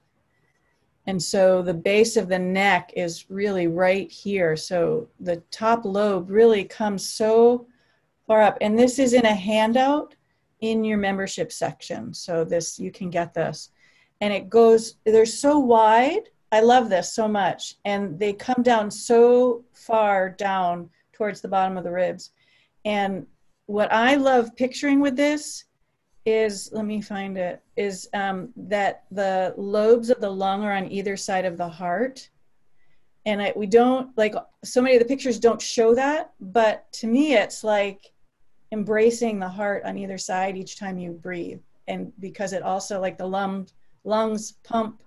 And so the base of the neck is really right here. So the top lobe really comes so far up. And this is in a handout in your membership section. So this, you can get this. And it goes, they're so wide. I love this so much. And they come down so far down towards the bottom of the ribs. And what I love picturing with this is, let me find it, is um, that the lobes of the lung are on either side of the heart. And I, we don't, like, so many of the pictures don't show that, but to me it's like embracing the heart on either side each time you breathe. And because it also, like, the lung, lungs pump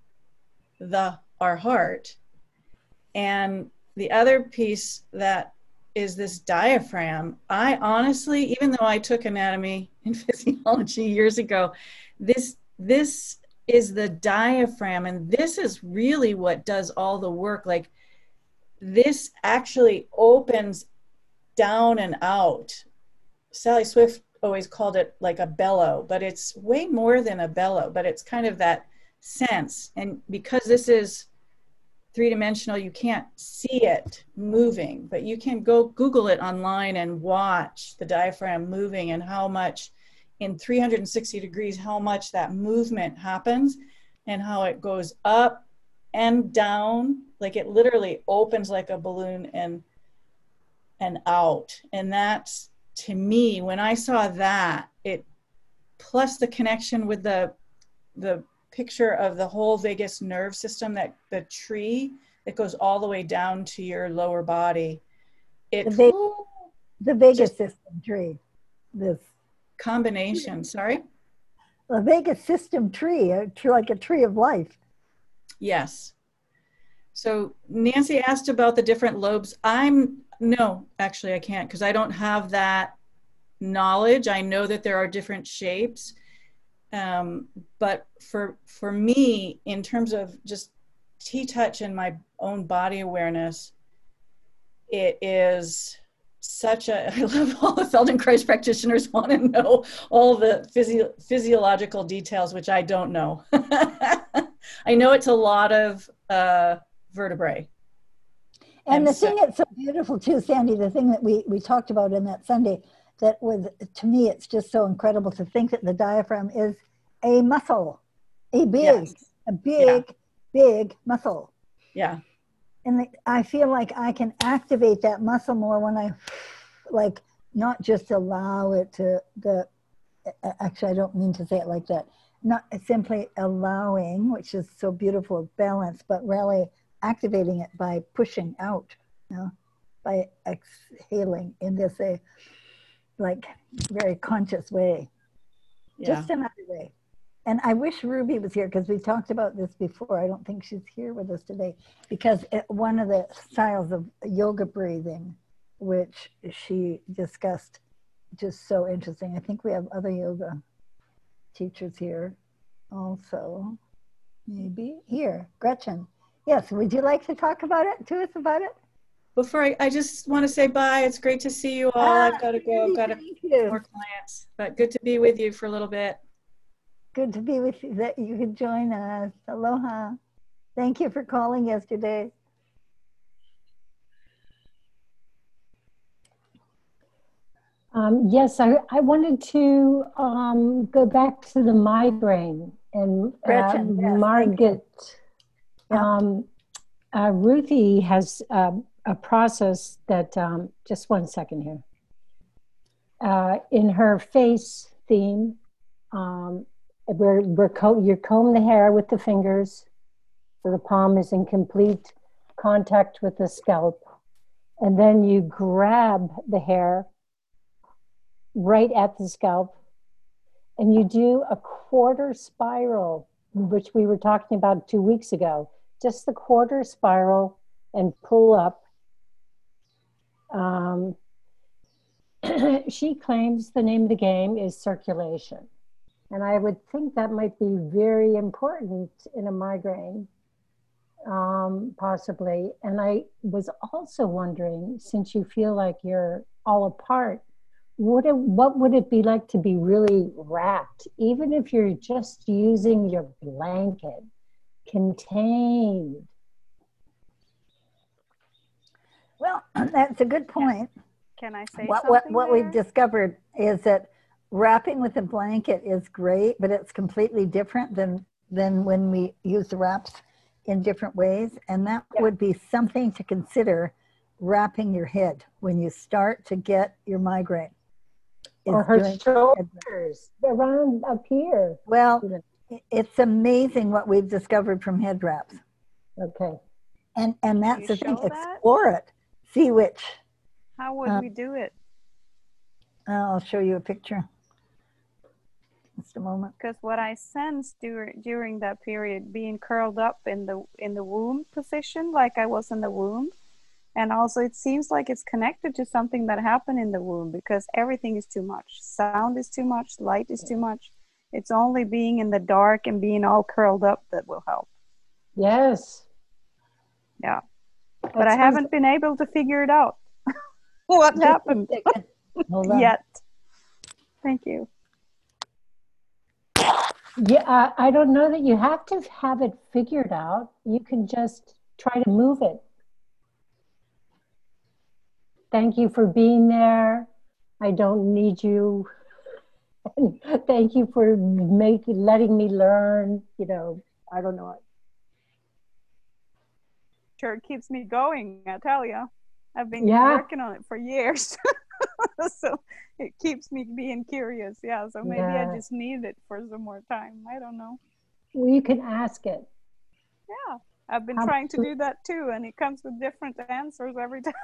the our heart. And the other piece that is this diaphragm. I honestly, even though I took anatomy and physiology years ago, this this is the diaphragm, and this is really what does all the work. Like, this actually opens down and out. Sally Swift always called it like a bellow, but it's way more than a bellow, but it's kind of that sense. And because this is three-dimensional, you can't see it moving, but you can go Google it online and watch the diaphragm moving, and how much in three hundred sixty degrees, how much that movement happens, and how it goes up and down. Like, it literally opens like a balloon and and out. And that's, to me, when I saw that, it, plus the connection with the the picture of the whole vagus nerve system, that the tree that goes all the way down to your lower body. It, The, Ve- the Vegas just system tree. This combination, sorry? the Vegas system tree, a tree, like a tree of life. Yes. So Nancy asked about the different lobes. I'm, no, actually I can't, because I don't have that knowledge. I know that there are different shapes. Um, but for for me, in terms of just T-touch and my own body awareness, it is such a, I love all the Feldenkrais practitioners want to know all the physio, physiological details, which I don't know. I know it's a lot of uh, vertebrae. And, And the so- thing that's so beautiful too, Sandy, the thing that we, we talked about in that Sunday, that was, to me, it's just so incredible to think that the diaphragm is a muscle, a big, Yes. a big big muscle. Yeah. And the, I feel like I can activate that muscle more when I, like, not just allow it to, the, actually, I don't mean to say it like that. Not simply allowing, which is so beautiful, balance, but really activating it by pushing out, you know, by exhaling in this, a, like, very conscious way. Yeah. Just another way. And I wish Ruby was here because we talked about this before. I don't think she's here with us today because it, one of the styles of yoga breathing, which she discussed, just so interesting. I think we have other yoga teachers here also. Maybe here, Gretchen. Yes, would you like to talk about it, to us about it? Before I, I just want to say bye. It's great to see you all. Ah, I've got to go. I've got to more clients, but good to be with you for a little bit. Good to be with you, that you could join us. Aloha. Thank you for calling yesterday. Um, yes, I, I wanted to um, go back to the migraine and Gretchen, uh, yes, Margaret. Yeah. Um, uh, Ruthie has uh, a process that, um, just one second here. Uh, in her face theme, um, where, where co you comb the hair with the fingers, so the palm is in complete contact with the scalp, and then you grab the hair right at the scalp, and you do a quarter spiral, which we were talking about two weeks ago, just the quarter spiral and pull up. Um, she claims the name of the game is circulation. And I would think that might be very important in a migraine, um, possibly. And I was also wondering, since you feel like you're all apart, What, it, what would it be like to be really wrapped, even if you're just using your blanket, contained? Well, that's a good point. Can I say what, something what, what there? we've discovered is that wrapping with a blanket is great, but it's completely different than, than when we use the wraps in different ways. And that Yeah. would be something to consider, wrapping your head when you start to get your migraine. Or her shoulders, around up here. Well, it's amazing what we've discovered from head wraps. Okay. And and that's you the thing, show that? explore it, see which. How would Um, we do it? I'll show you a picture. Just a moment. Because what I sensed during during that period, being curled up in the in the womb position, like I was in the womb, and also it seems like it's connected to something that happened in the womb, because everything is too much. Sound is too much. Light is too much. It's only being in the dark and being all curled up that will help. Yes. Yeah. That But I sounds- haven't been able to figure it out. What Just a happened second. Hold on. yet. Thank you. Yeah, I, I don't know that you have to have it figured out. You can just try to move it. Thank you for being there. I don't need you. Thank you for make, letting me learn. You know, I don't know. Sure keeps me going, I tell you. I've been Yeah. working on it for years. So it keeps me being curious. Yeah, so maybe Yeah. I just need it for some more time. I don't know. Well, you can ask it. Yeah, I've been How trying to to- do that too, and it comes with different answers every time.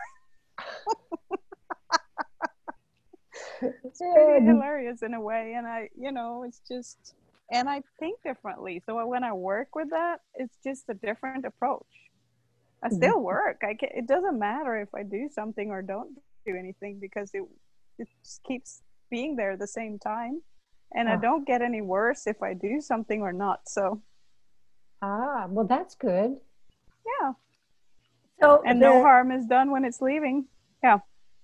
It's pretty Yeah. hilarious in a way, and I, you know, it's just, and I think differently. So when I work with that, it's just a different approach. I still work. I can, it doesn't matter if I do something or don't do anything, because it it just keeps being there at the same time, and I Ah. don't get any worse if I do something or not. So Ah, well, that's good. yeah, So and no the- harm is done when it's leaving. Yeah.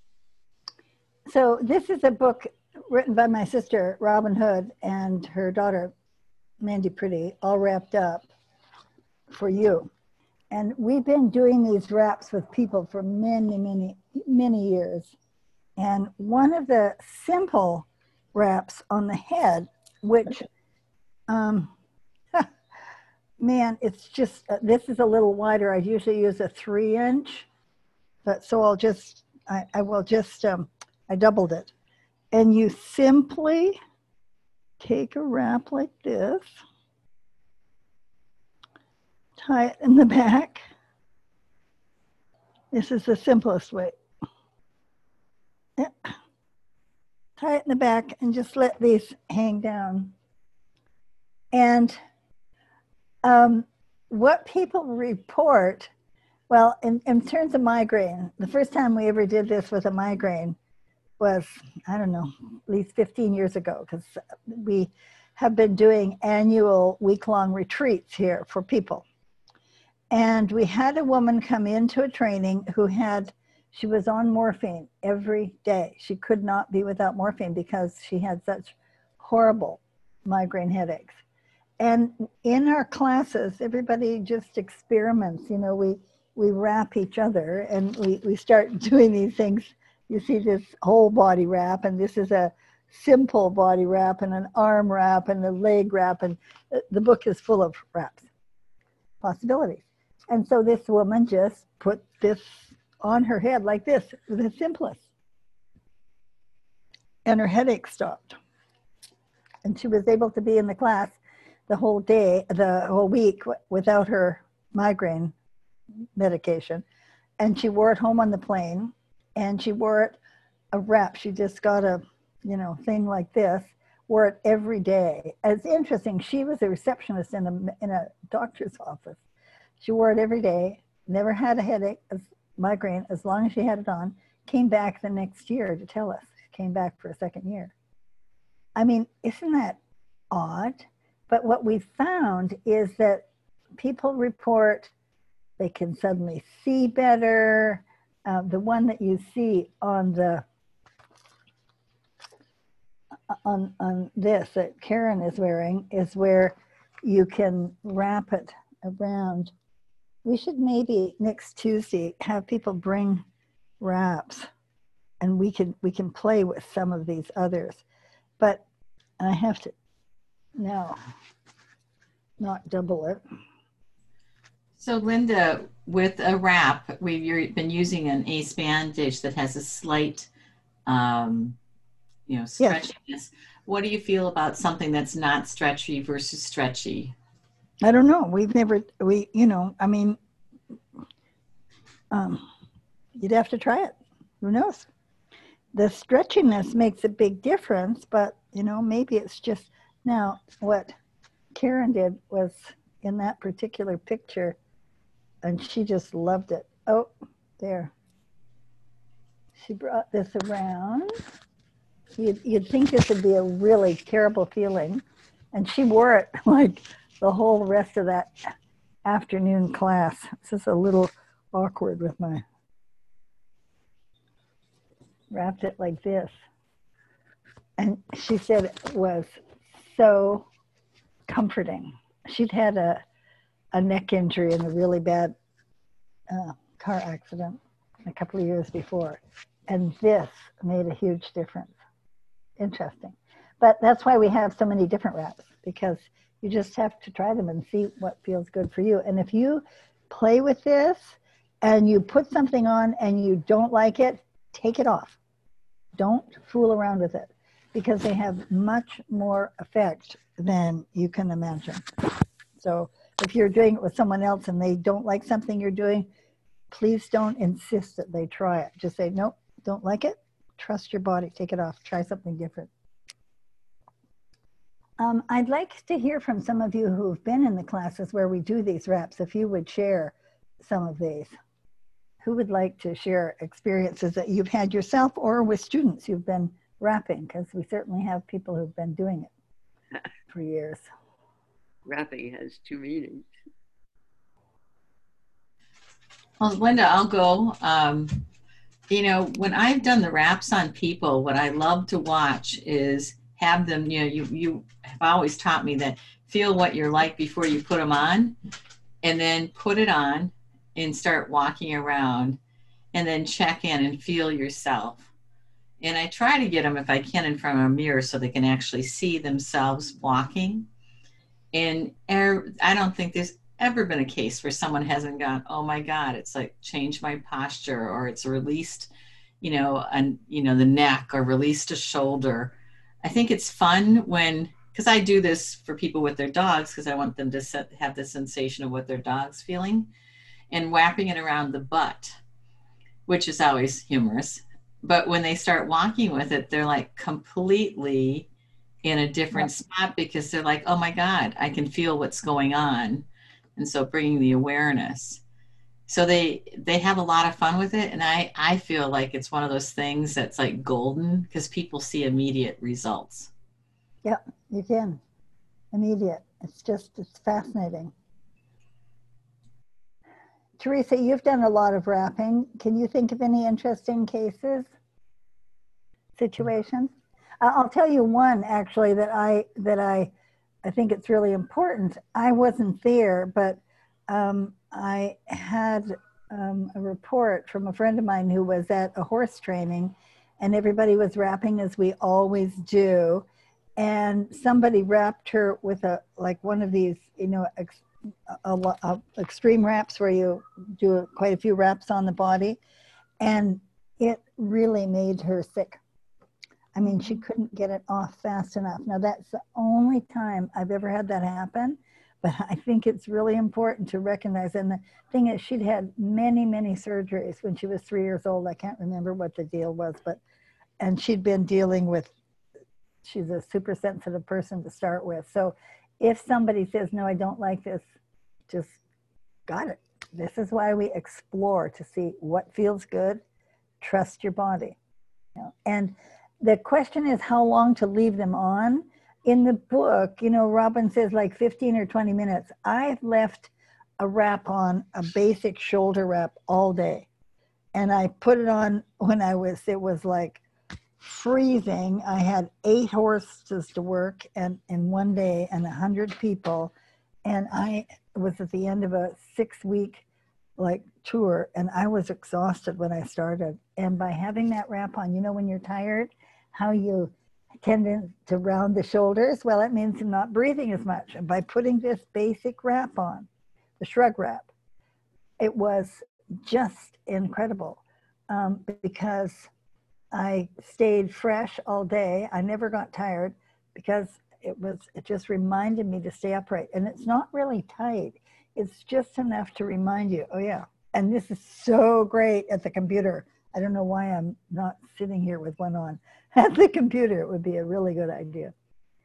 So this is a book written by my sister, Robin Hood, and her daughter, Mandy Pretty, all wrapped up for you. And we've been doing these wraps with people for many, many, many years. And one of the simple wraps on the head, which um, man, it's just, uh, this is a little wider. I usually use a three inch, but so I'll just, I, I will just, um, I doubled it. And you simply take a wrap like this, tie it in the back. This is the simplest way. Yeah. Tie it in the back and just let these hang down. And um, what people report, well, in, in terms of migraine, the first time we ever did this with a migraine was, I don't know, at least fifteen years ago, because we have been doing annual week-long retreats here for people. And we had a woman come into a training who had, she was on morphine every day. She could not be without morphine because she had such horrible migraine headaches. And in our classes, everybody just experiments. You know, we, we wrap each other and we, we start doing these things. You see this whole body wrap, and this is a simple body wrap and an arm wrap and a leg wrap. And the book is full of wraps, possibilities. And so this woman just put this on her head like this, the simplest. And her headache stopped. And she was able to be in the class the whole day, the whole week without her migraine medication. And she wore it home on the plane, and she wore it a wrap. She just got a, you know, thing like this, wore it every day. And it's interesting, she was a receptionist in a, in a doctor's office. She wore it every day, never had a headache, a migraine, as long as she had it on, came back the next year to tell us, came back for a second year. I mean, isn't that odd? But what we found is that people report they can suddenly see better. Uh, the one that you see on the on on this that Karen is wearing is where you can wrap it around. We should maybe next Tuesday have people bring wraps, and we can we can play with some of these others. But I have to now not double it. So Linda, with a wrap, we've been using an ace bandage that has a slight, um, you know, stretchiness. Yes. What do you feel about something that's not stretchy versus stretchy? I don't know. We've never, we, you know, I mean, um, you'd have to try it. Who knows? The stretchiness makes a big difference, but, you know, maybe it's just, now what Karen did was in that particular picture, and she just loved it. Oh, there. She brought this around. You'd, you'd think this would be a really terrible feeling, and she wore it like the whole rest of that afternoon class. This is a little awkward with my, wrapped it like this. And she said it was so comforting. She'd had a, a neck injury in a really bad uh, car accident a couple of years before. And this made a huge difference. Interesting. But that's why we have so many different wraps, because you just have to try them and see what feels good for you. And if you play with this and you put something on and you don't like it, take it off. Don't fool around with it, because they have much more effect than you can imagine. So if you're doing it with someone else and they don't like something you're doing, please don't insist that they try it. Just say, nope, don't like it. Trust your body, take it off, try something different. Um, I'd like to hear from some of you who've been in the classes where we do these wraps, if you would share some of these. Who would like to share experiences that you've had yourself or with students you've been wrapping? Because we certainly have people who've been doing it for years. Wrapping has two meanings. Well, Linda, I'll go. Um, you know, when I've done the wraps on people, what I love to watch is have them, you know, you, you have always taught me that feel what you're like before you put them on, and then put it on and start walking around, and then check in and feel yourself. And I try to get them, if I can, in front of a mirror so they can actually see themselves walking. And er, I don't think there's ever been a case where someone hasn't gone, oh my God, it's like changed my posture, or it's released, you know, and you know, the neck, or released a shoulder. I think it's fun when, because I do this for people with their dogs, because I want them to set, have the sensation of what their dog's feeling, and wrapping it around the butt, which is always humorous. But when they start walking with it, they're like completely in a different spot, because they're like, oh my God, I can feel what's going on. And so bringing the awareness. So they they have a lot of fun with it. And I, I feel like it's one of those things that's like golden, because people see immediate results. Yeah, you can. Immediate. It's just, it's fascinating. Teresa, you've done a lot of wrapping. Can you think of any interesting cases, situations? I'll tell you one actually that I that I I think it's really important. I wasn't there, but um, I had um, a report from a friend of mine who was at a horse training, and everybody was wrapping as we always do, and somebody wrapped her with a like one of these, you know, ex, a, a, a extreme wraps where you do quite a few wraps on the body, and it really made her sick. I mean, she couldn't get it off fast enough. Now, that's the only time I've ever had that happen, but I think it's really important to recognize. And the thing is, she'd had many, many surgeries when she was three years old. I can't remember what the deal was, but, and she'd been dealing with, she's a super sensitive person to start with. So if somebody says, no, I don't like this, just got it. This is why we explore to see what feels good. Trust your body. You know? And the question is how long to leave them on. In the book, you know, Robin says like fifteen or twenty minutes. I've left a wrap on, a basic shoulder wrap all day. And I put it on when I was, it was like freezing. I had eight horses to work and in one day and a hundred people. And I was at the end of a six week like tour, and I was exhausted when I started. And by having that wrap on, you know, when you're tired, how you tend to round the shoulders, well, it means you're not breathing as much. And by putting this basic wrap on, the shrug wrap, it was just incredible um, because I stayed fresh all day. I never got tired because it was, it just reminded me to stay upright. And it's not really tight. It's just enough to remind you, oh yeah. And this is so great at the computer. I don't know why I'm not sitting here with one on. At the computer, it would be a really good idea.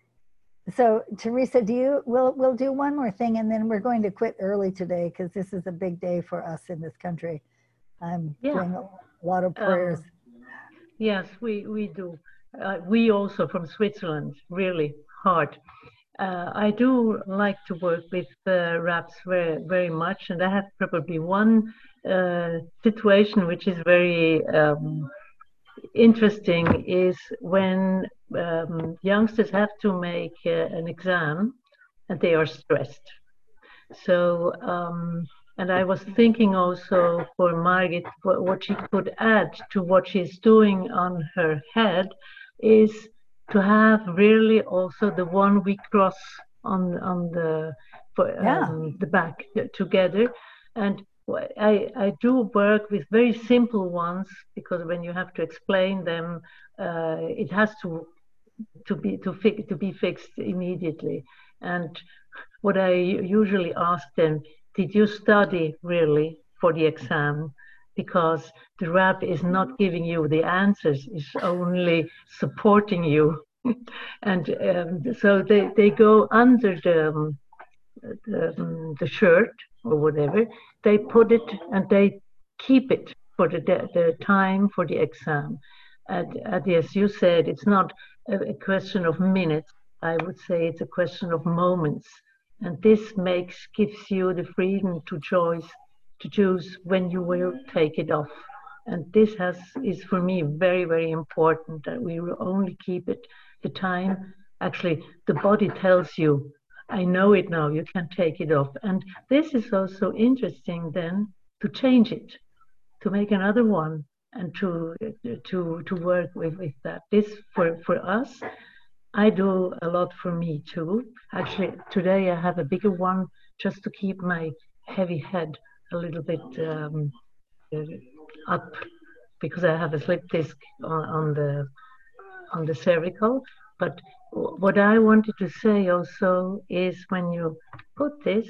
So Teresa, do you, we'll, we'll do one more thing and then we're going to quit early today because this is a big day for us in this country. I'm yeah. doing a lot of prayers. Um, yes, we, we do. Uh, we also from Switzerland, really hard. Uh, I do like to work with uh, wraps very, very much, and I have probably one uh, situation which is very um, interesting is when um, youngsters have to make uh, an exam and they are stressed. So, um, and I was thinking also for Margit, what, what she could add to what she's doing on her head is to have really also the one we cross on on the for, yeah. um, the back together. And I, I do work with very simple ones because when you have to explain them, uh, it has to to be to fi to be fixed immediately. And what I usually ask them, did you study really for the exam? Because the wrap is not giving you the answers, it's only supporting you. And um, so they, they go under the, um, the, um, the shirt or whatever, they put it and they keep it for the, the time for the exam. And, and as you said, it's not a, a question of minutes, I would say it's a question of moments. And this makes, gives you the freedom to choose to choose when you will take it off. And this has is for me very, very important that we will only keep it the time. Actually, the body tells you, I know it now, you can take it off. And this is also interesting then to change it, to make another one and to to to work with, with that. This for, for us I do a lot for me too. Actually, today I have a bigger one just to keep my heavy head a little bit um, uh, up, because I have a slip disc on, on the on the cervical. But what I wanted to say also is when you put this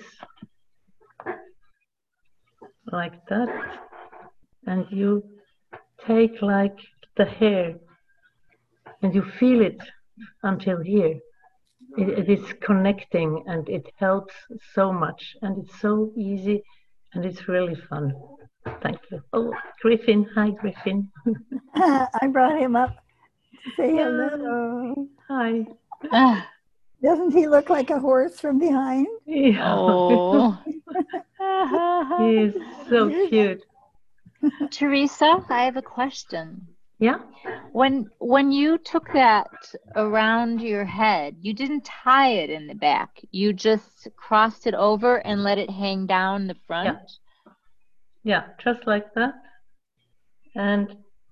like that, and you take like the hair and you feel it until here, it, it is connecting and it helps so much, and it's so easy and it's really fun. Thank you. Oh, Griffin. Hi, Griffin. I brought him up to say Yeah. hello. Hi. Ah, Doesn't he look like a horse from behind? Yeah. oh. He's so cute. Teresa, I have a question. Yeah. When when you took that around your head, you didn't tie it in the back. You just crossed it over and let it hang down the front. Yeah, just like that. And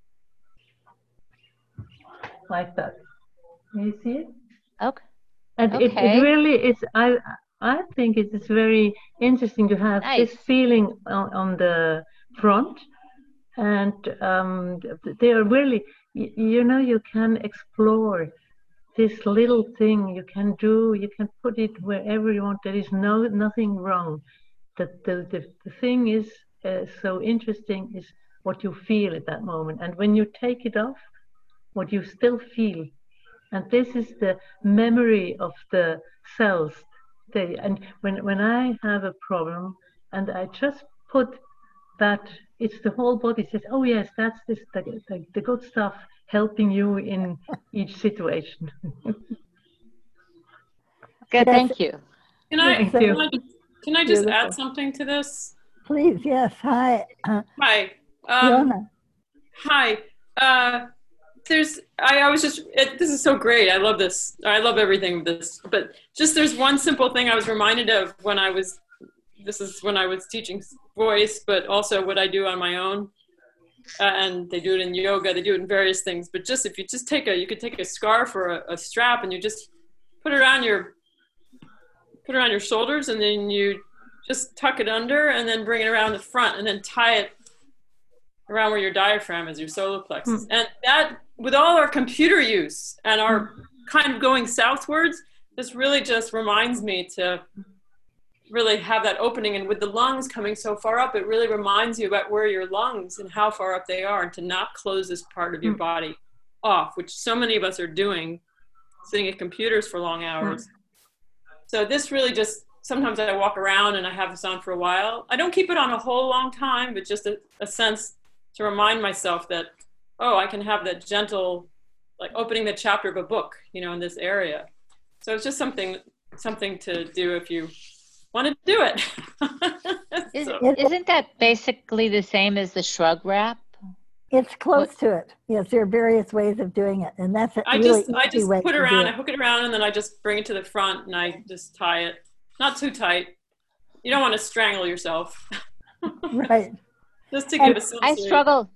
like that. You see it? Okay. And it, it Okay. really is, I I think it is very interesting to have Nice. this feeling on, on the front. And um, they are really, you, you know, you can explore this little thing you can do, you can put it wherever you want. There is no nothing wrong. The, the, the, the thing is uh, so interesting is what you feel at that moment. And when you take it off, what you still feel. And this is the memory of the cells. They, and when, when I have a problem and I just put that, it's the whole body says, oh yes, that's this, the, the, the good stuff helping you in each situation. Good, thank you. Can I, Thank can you. I, can I just Beautiful. add something to this? Please, yes. Hi. Uh, Hi. Um, Fiona. hi. Uh, there's, I, I was just, it, this is so great. I love this. I love everything with this. But just there's one simple thing I was reminded of when I was, this is when I was teaching voice, but also what I do on my own. Uh, and they do it in yoga, they do it in various things. But just if you just take a, you could take a scarf or a, a strap and you just put it around your, put it around your shoulders, and then you just tuck it under and then bring it around the front and then tie it around where your diaphragm is, your solar plexus. Mm. And that, with all our computer use and our kind of going southwards, this really just reminds me to really have that opening. And with the lungs coming so far up, it really reminds you about where your lungs and how far up they are, and to not close this part of your mm. body off, which so many of us are doing, sitting at computers for long hours. Mm. So this really just, sometimes I walk around and I have this on for a while. I don't keep it on a whole long time, but just a, a sense to remind myself that, oh, I can have that gentle, like opening the chapter of a book, you know, in this area. So it's just something, something to do if you want to do it. Is, so. Isn't that basically the same as the shrug wrap? It's close what? to it. Yes, there are various ways of doing it, and that's a I really just, I easy just way put it to around, do I it. hook it around, and then I just bring it to the front, and I just tie it. Not too tight. You don't want to strangle yourself. Right. Just to give a sense. I struggle.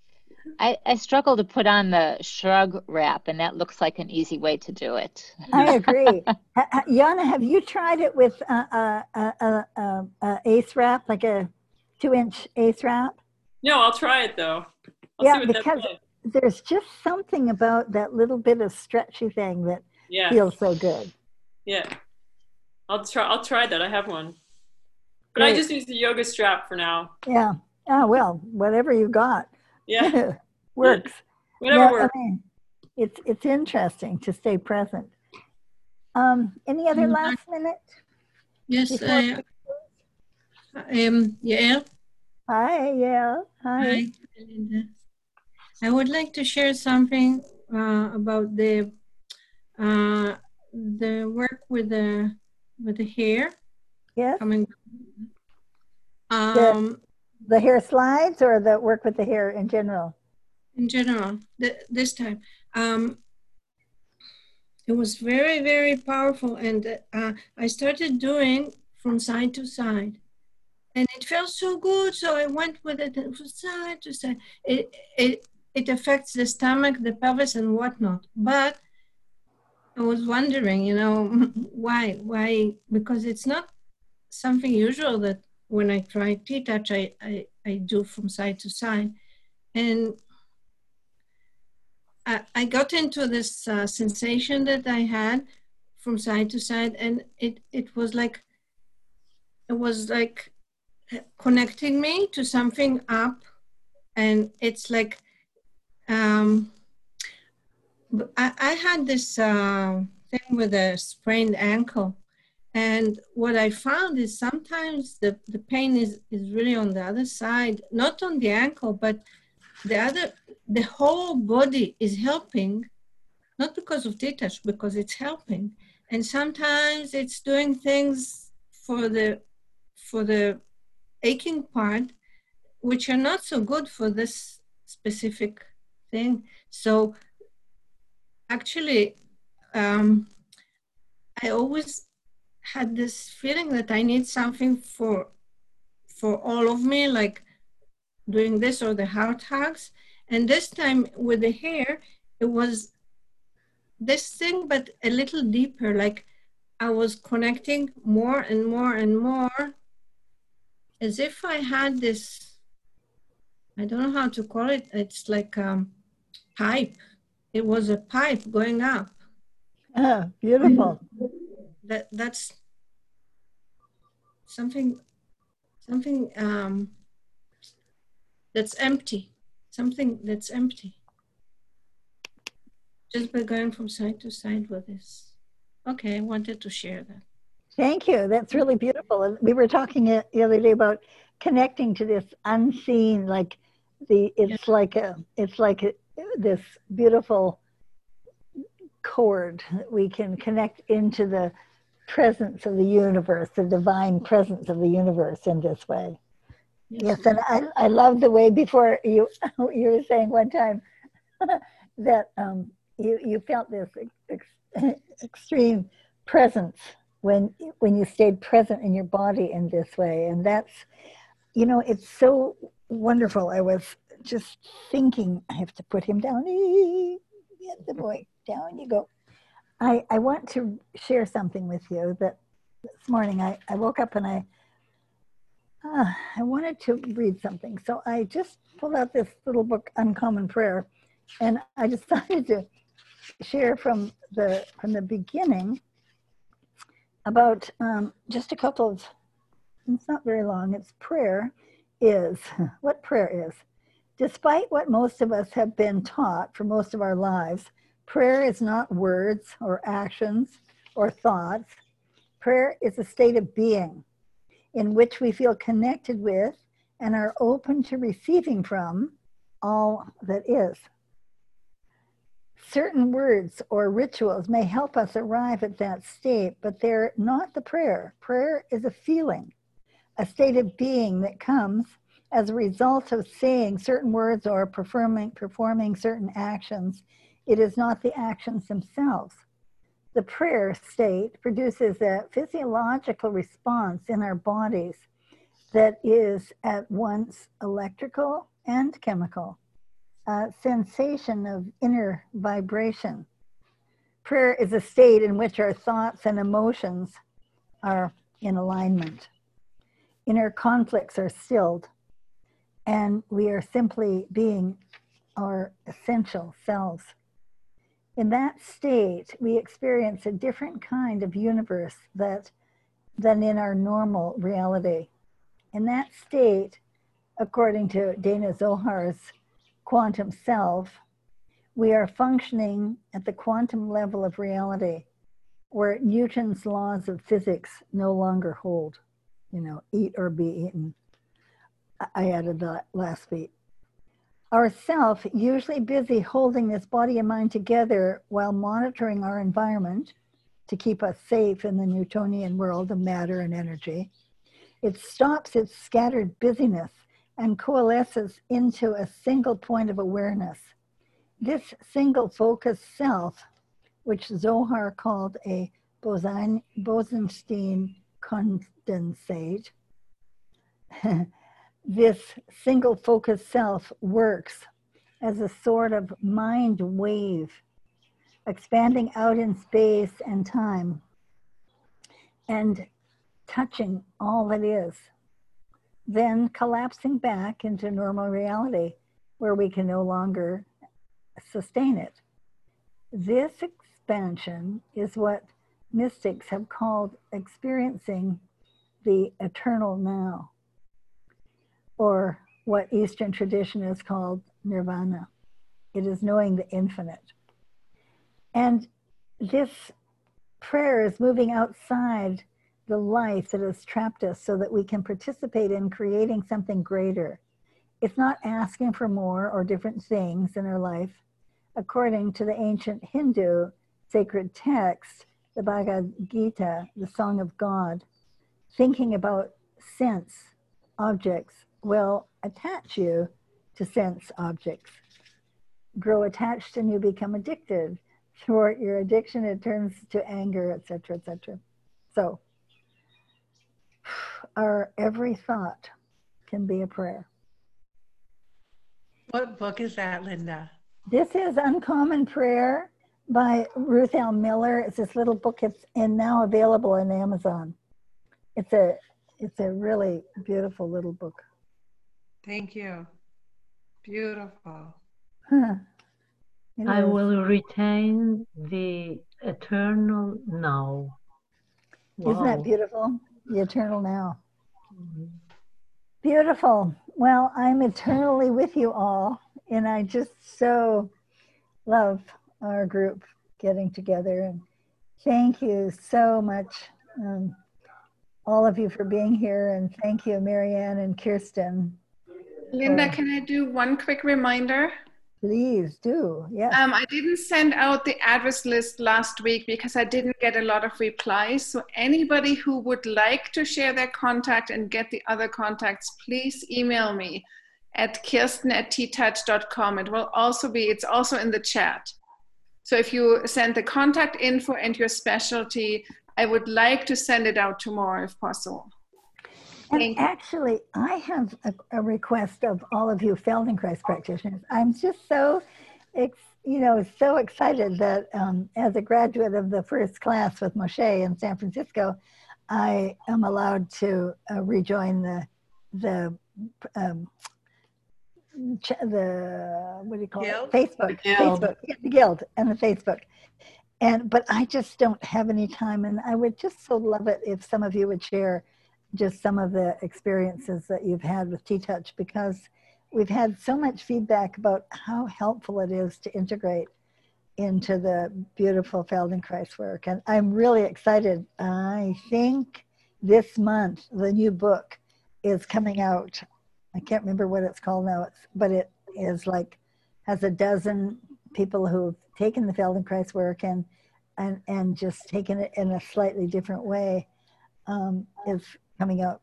I, I struggle to put on the shrug wrap, and that looks like an easy way to do it. I agree. Yana, have you tried it with a, a, a, a, a ace wrap, like a two-inch ace wrap? No, I'll try it though. I'll yeah, see what because there's just something about that little bit of stretchy thing that yeah. feels so good. Yeah, I'll try. I'll try that. I have one, but Great. I just use the yoga strap for now. Yeah. Oh well, whatever you got. Yeah. Works. Whatever yeah, works. I mean, it's it's interesting to stay present. Um, any other Mm, last minute? Yes, I, um, yeah. Hi, yeah. Hi. Hi, Linda. I would like to share something uh, about the uh, the work with the with the hair. Yes. Coming. Um, the, the hair slides, or the work with the hair in general? In general, th this time. Um, it was very, very powerful, and uh, I started doing from side to side. And it felt so good, so I went with it from side to side. It, it, it affects the stomach, the pelvis, and whatnot. But I was wondering, you know, why, why, because it's not something usual that when I try T-Touch, I, I, I do from side to side. And I, I got into this uh, sensation that I had from side to side, and it, it was like, it was like connecting me to something up, and it's like, um, I, I had this uh, thing with a sprained ankle, and what I found is sometimes the, the pain is, is really on the other side, not on the ankle, but the other, the whole body is helping, not because of T-Touch, because it's helping. And sometimes it's doing things for the, for the aching part, which are not so good for this specific thing. So actually, um, I always had this feeling that I need something for, for all of me, like doing this or the heart hugs. And this time with the hair, it was this thing, but a little deeper, like I was connecting more and more and more, as if I had this, I don't know how to call it, it's like a pipe. It was a pipe going up. Ah, beautiful. That that's something, something um, that's empty, something that's empty. Just by going from side to side with this. Okay, I wanted to share that. Thank you. That's really beautiful. And we were talking the other day about connecting to this unseen, like the, it's yeah. like a, it's like a, this beautiful cord that we can connect into the presence of the universe, the divine presence of the universe in this way. Yes, yes, and I, I love the way before you you were saying one time that um, you you felt this ex, extreme presence when when you stayed present in your body in this way, and that's, you know, it's so wonderful. I was just thinking, I have to put him down. Get the boy down you go. I I want to share something with you that this morning I I woke up and I. Uh, I wanted to read something, so I just pulled out this little book, Uncommon Prayer, and I decided to share from the from the beginning about um, just a couple of. It's not very long. It's prayer is what prayer is. Despite what most of us have been taught for most of our lives, prayer is not words or actions or thoughts. Prayer is a state of being in which we feel connected with and are open to receiving from all that is. Certain words or rituals may help us arrive at that state, but they're not the prayer. Prayer is a feeling, a state of being that comes as a result of saying certain words or performing, performing certain actions. It is not the actions themselves. The prayer state produces a physiological response in our bodies that is at once electrical and chemical, a sensation of inner vibration. Prayer is a state in which our thoughts and emotions are in alignment. Inner conflicts are stilled, and we are simply being our essential selves. In that state, we experience a different kind of universe that, than in our normal reality. In that state, according to Dana Zohar's quantum self, we are functioning at the quantum level of reality, where Newton's laws of physics no longer hold. You know, eat or be eaten. I added that last week. Our self, usually busy holding this body and mind together while monitoring our environment to keep us safe in the Newtonian world of matter and energy, it stops its scattered busyness and coalesces into a single point of awareness. This single focused self, which Zohar called a Bose- Bosenstein condensate, this single focused self works as a sort of mind wave, expanding out in space and time and touching all that is, then collapsing back into normal reality where we can no longer sustain it. This expansion is what mystics have called experiencing the eternal now, or what Eastern tradition is called nirvana. It is knowing the infinite. And this prayer is moving outside the life that has trapped us so that we can participate in creating something greater. It's not asking for more or different things in our life. According to the ancient Hindu sacred text, the Bhagavad Gita, the Song of God, thinking about sense objects will attach you to sense objects. Grow attached and you become addicted. Through your addiction, it turns to anger, et cetera, et cetera. So, our every thought can be a prayer. What book is that, Linda? This is Uncommon Prayer by Ruth L. Miller. It's this little book. It's and now available on Amazon. It's a it's a really beautiful little book. Thank you. Beautiful. Huh. I will retain the eternal now. Wow. Isn't that beautiful? The eternal now. Mm-hmm. Beautiful. Well, I'm eternally with you all. And I just so love our group getting together. And thank you so much, um, all of you, for being here. And thank you, Marianne and Kirsten. Linda, can I do one quick reminder? Please do, yes. Um, I didn't send out the address list last week because I didn't get a lot of replies. So anybody who would like to share their contact and get the other contacts, please email me at kirsten at t touch dot com. It will also be, it's also in the chat. So if you send the contact info and your specialty, I would like to send it out tomorrow if possible. And actually, I have a, a request of all of you Feldenkrais practitioners. I'm just so, ex, you know, so excited that um, as a graduate of the first class with Moshe in San Francisco, I am allowed to uh, rejoin the the um, ch the what do you call Guild? it? Facebook, The Guild. Facebook, yeah, the Guild, and the Facebook. And but I just don't have any time, and I would just so love it if some of you would share just some of the experiences that you've had with T-Touch, because we've had so much feedback about how helpful it is to integrate into the beautiful Feldenkrais work. And I'm really excited. I think this month, the new book is coming out. I can't remember what it's called now, it's, but it is like, has a dozen people who've taken the Feldenkrais work and, and, and just taken it in a slightly different way. Um, is coming out,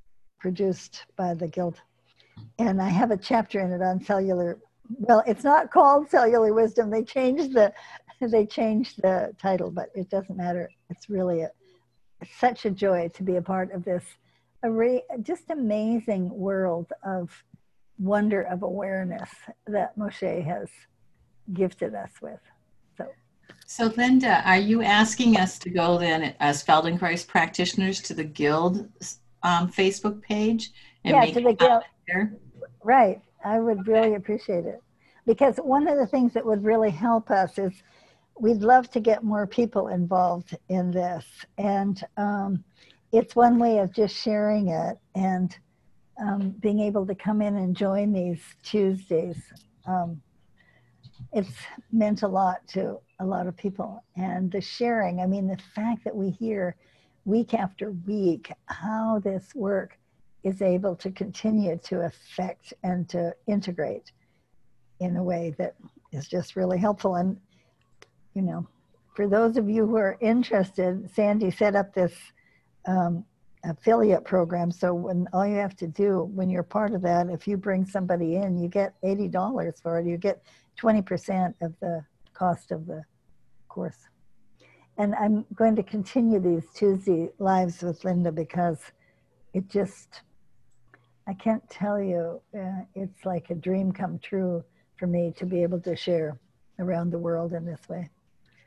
produced by the Guild. And I have a chapter in it on cellular, well, it's not called Cellular Wisdom. They changed the, they changed the title, but it doesn't matter. It's really a, such a joy to be a part of this a re, just amazing world of wonder of awareness that Moshe has gifted us with. So. So Linda, are you asking us to go then as Feldenkrais practitioners to the Guild um, Facebook page? And yeah, make to the Guild. there? Right. I would really appreciate it. Because one of the things that would really help us is we'd love to get more people involved in this. And um, it's one way of just sharing it and um, being able to come in and join these Tuesdays. Um, it's meant a lot to a lot of people. And the sharing, I mean, the fact that we hear week after week how this work is able to continue to affect and to integrate in a way that is just really helpful. And, you know, for those of you who are interested, Sandy set up this um, affiliate program. So when all you have to do when you're part of that, if you bring somebody in, you get eighty dollars for it. You get twenty percent of the cost of the course. And I'm going to continue these Tuesday lives with Linda because it just, I can't tell you, uh, it's like a dream come true for me to be able to share around the world in this way.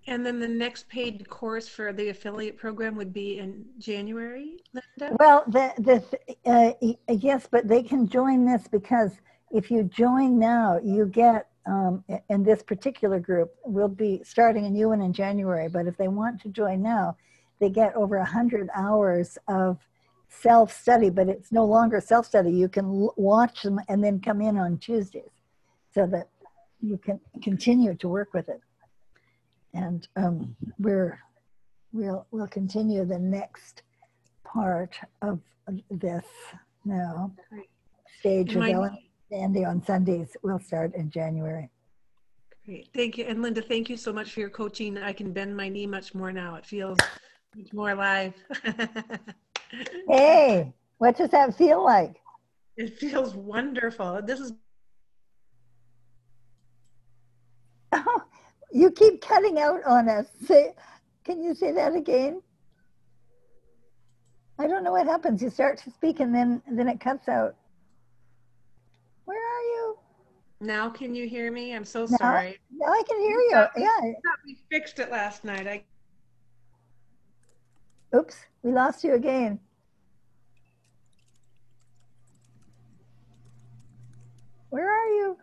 And then the next paid course for the affiliate program would be in January, Linda? Well, the, the, uh, yes, but they can join this because if you join now, you get, um, in this particular group, we'll be starting a new one in January, but if they want to join now, they get over one hundred hours of self-study, but it's no longer self-study. You can l- watch them and then come in on Tuesdays so that you can continue to work with it. And um, we're, we'll, we'll continue the next part of this now. Stage with My- Ellen and Sandy on Sundays will start in January. Great, thank you. And Linda, thank you so much for your coaching. I can bend my knee much more now. It feels much more alive. Hey, what does that feel like? It feels wonderful. This is Oh, you keep cutting out on us. Say, can you say that again? I don't know what happens. You start to speak and then then it cuts out. Where are you? now. Can you hear me? I'm so Now, sorry. now I can hear you. thought- Yeah. I thought we fixed it last night. I Oops, we lost you again. Where are you?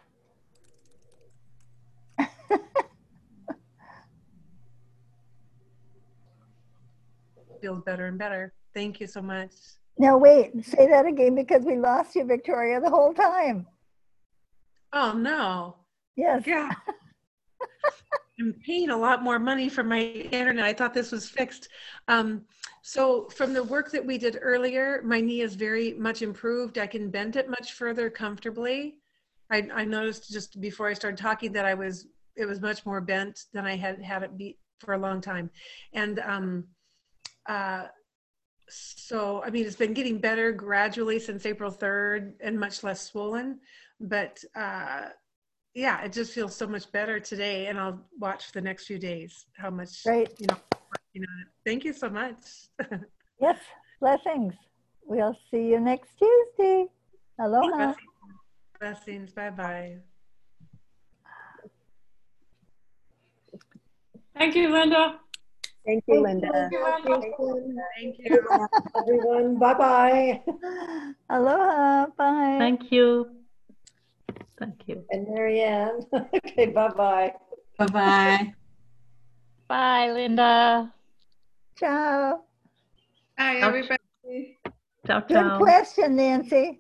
feel better and better. Thank you so much. Now wait, say that again because we lost you, Victoria, the whole time. Oh no. Yes. Yeah. I'm paying a lot more money for my internet. I thought this was fixed. Um, so from the work that we did earlier, my knee is very much improved. I can bend it much further comfortably. I, I noticed just before I started talking that I was, it was much more bent than I had had it be for a long time. And um, uh, so, I mean, it's been getting better gradually since April third and much less swollen, but uh, yeah, it just feels so much better today, and I'll watch the next few days how much, Great. you know, you know. Thank you so much. Yes, blessings. We'll see you next Tuesday. Aloha. Blessings. Blessings. Bye-bye. Thank you, Linda. Thank you, Linda. Thank you. Thank you, everyone. Bye-bye. Aloha. Bye. Thank you. Thank you. And Marianne. Okay, bye-bye. Bye-bye. Bye, Linda. Ciao. Hi, Ciao. everybody. Ciao, Good ciao. question, Nancy.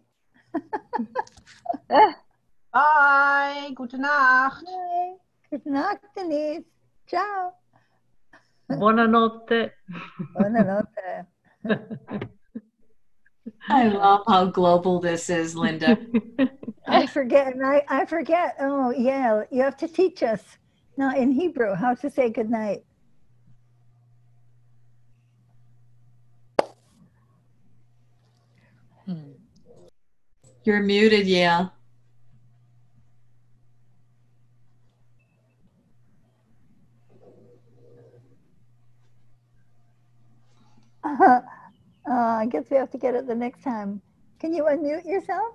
Bye. Gute Nacht. Bye. Good night, Denise. Ciao. Buonanotte. Buonanotte. I love how global this is, Linda. I forget, and I, I forget. Oh, yeah, you have to teach us now in Hebrew how to say good night. You're muted, Yale. Uh, I guess we have to get it the next time. Can you unmute yourself?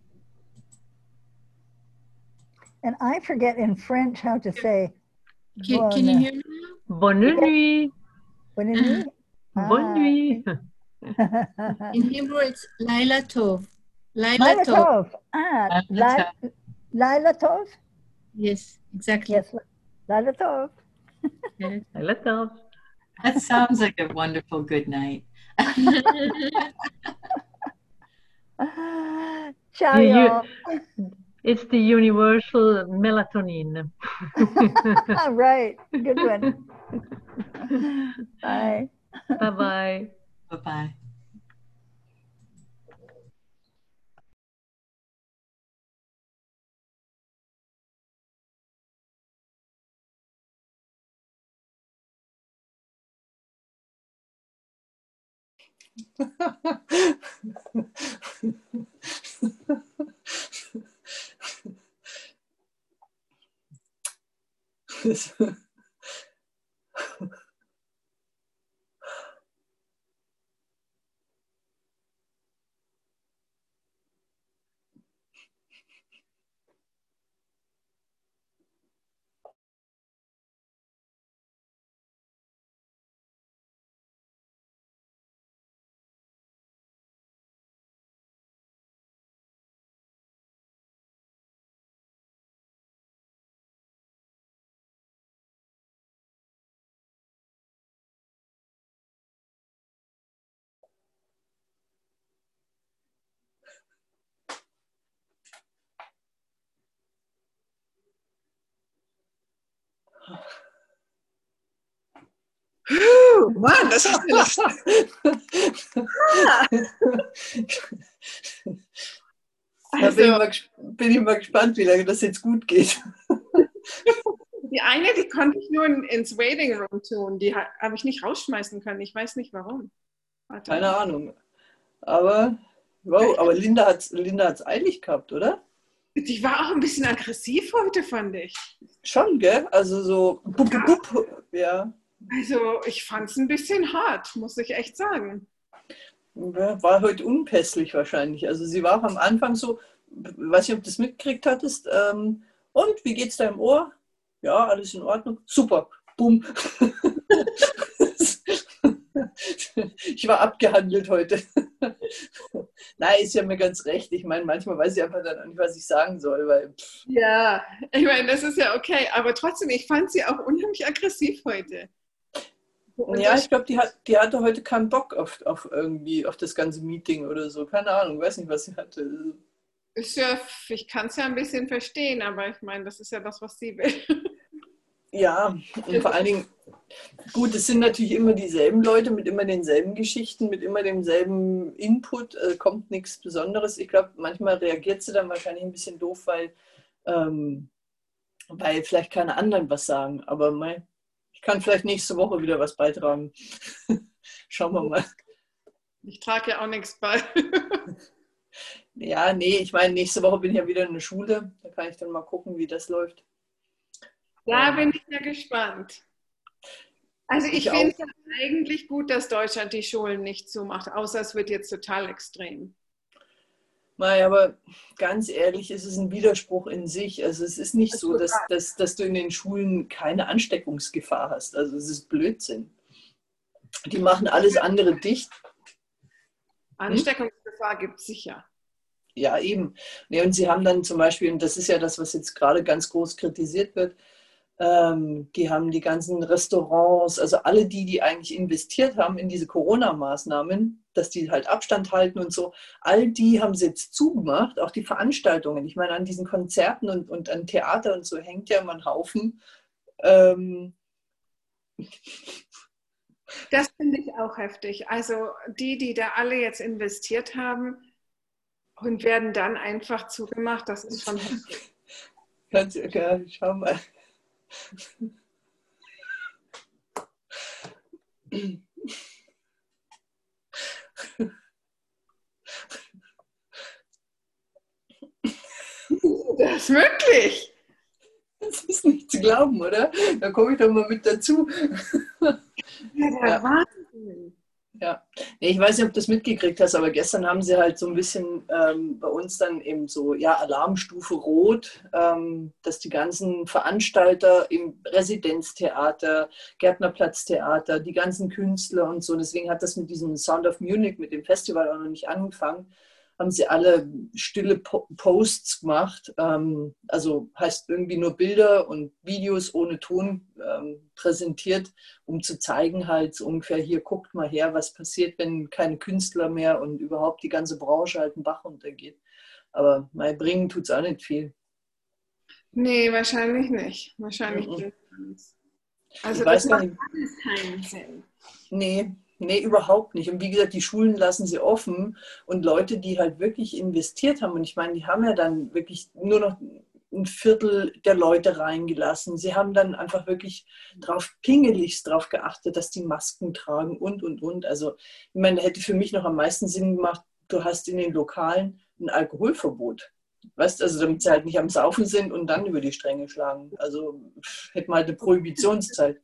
And I forget in French how to say. Can, can you hear me Bonne nuit. Bonne nuit. Bonne nuit. now? In Hebrew, it's Laila Tov. Laila Laila Tov. Tov. Ah, Laila Laila Laila Tov. Yes, exactly. Yes, Laila Tov. Yes. Laila Tov. That sounds like a wonderful good night. Ciao, The u- y'all. It's the universal melatonin. Right. Good one. Bye. Bye-bye. Bye-bye. Oh Mann, das ist Da bin, ich mal, bin ich mal gespannt, wie lange das jetzt gut geht. Die eine, die konnte ich nur in, ins Waiting Room tun. Die ha- habe ich nicht rausschmeißen können. Ich weiß nicht warum. Warte Keine mal. Ahnung. Aber, wow, aber Linda hat es Linda hat's eilig gehabt, oder? Die war auch ein bisschen aggressiv heute, fand ich. Schon, gell? Also so, bup, bup, bup, ja. Also ich fand es ein bisschen hart, muss ich echt sagen. War heute unpässlich wahrscheinlich. Also sie war auch am Anfang so, weiß nicht, ob du das mitgekriegt hattest. Ähm, und, wie geht's deinem Ohr? Ja, alles in Ordnung. Super. Bumm. Ich war abgehandelt heute. Nein, ist ja mir ganz recht. Ich meine, manchmal weiß ich einfach dann auch nicht, was ich sagen soll. Weil, ja, ich meine, das ist ja okay. Aber trotzdem, ich fand sie auch unheimlich aggressiv heute. Und ja, ich glaube, die, hat, die hatte heute keinen Bock auf, auf irgendwie auf das ganze Meeting oder so. Keine Ahnung, weiß nicht, was sie hatte. Ist ja, ich kann es ja ein bisschen verstehen, aber ich meine, das ist ja das, was sie will. Ja, und vor allen Dingen, gut, es sind natürlich immer dieselben Leute mit immer denselben Geschichten, mit immer demselben Input, äh, kommt nichts Besonderes. Ich glaube, manchmal reagiert sie dann wahrscheinlich ein bisschen doof, weil, ähm, weil vielleicht keine anderen was sagen. Aber mein, ich kann vielleicht nächste Woche wieder was beitragen. Schauen wir mal. Ich trage ja auch nichts bei. Ja, nee, ich meine, nächste Woche bin ich ja wieder in der Schule. Da kann ich dann mal gucken, wie das läuft. Da bin ich ja gespannt. Also ich, Ich finde es ja eigentlich gut, dass Deutschland die Schulen nicht zumacht, außer es wird jetzt total extrem. Naja, aber ganz ehrlich, es ist ein Widerspruch in sich. Also es ist nicht so, dass, dass, dass du in den Schulen keine Ansteckungsgefahr hast. Also es ist Blödsinn. Die machen alles andere dicht. Ansteckungsgefahr gibt es sicher. Ja, eben. Nee, und sie haben dann zum Beispiel, und das ist ja das, was jetzt gerade ganz groß kritisiert wird, ähm, die haben die ganzen Restaurants, also alle die, die eigentlich investiert haben in diese Corona-Maßnahmen, dass die halt Abstand halten und so, all die haben sie jetzt zugemacht, auch die Veranstaltungen. Ich meine, an diesen Konzerten und, und an Theater und so hängt ja immer ein Haufen. Ähm, Das finde ich auch heftig. Also die, die da alle jetzt investiert haben und werden dann einfach zugemacht, das ist schon heftig. Ganz, ja, schau mal. Das ist möglich. Das ist nicht zu glauben, oder? Da komme ich doch mal mit dazu. Ja, der Ja. Wahnsinn. Ja, nee, ich weiß nicht, ob du das mitgekriegt hast, aber gestern haben sie halt so ein bisschen ähm, bei uns dann eben so, ja, Alarmstufe Rot, ähm, dass die ganzen Veranstalter im Residenztheater, Gärtnerplatztheater, die ganzen Künstler und so, deswegen hat das mit diesem Sound of Munich, mit dem Festival auch noch nicht angefangen, haben sie alle stille Po- Posts gemacht, ähm, also heißt irgendwie nur Bilder und Videos ohne Ton ähm, präsentiert, um zu zeigen halt so ungefähr, hier guckt mal her, was passiert, wenn keine Künstler mehr und überhaupt die ganze Branche halt einen Bach runtergeht. Aber mal bringen tut es auch nicht viel. Nee, wahrscheinlich nicht. Wahrscheinlich Mhm. nicht. Also Ich weiß das gar macht nicht. alles keinen Sinn. Nee, nee, überhaupt nicht. Und wie gesagt, die Schulen lassen sie offen und Leute, die halt wirklich investiert haben, und ich meine, die haben ja dann wirklich nur noch ein Viertel der Leute reingelassen. Sie haben dann einfach wirklich drauf pingelichst drauf geachtet, dass die Masken tragen und, und, und. Also, ich meine, hätte für mich noch am meisten Sinn gemacht, du hast in den Lokalen ein Alkoholverbot. Weißt, also damit sie halt nicht am Saufen sind und dann über die Stränge schlagen. Also hätten wir halt eine Prohibitionszeit.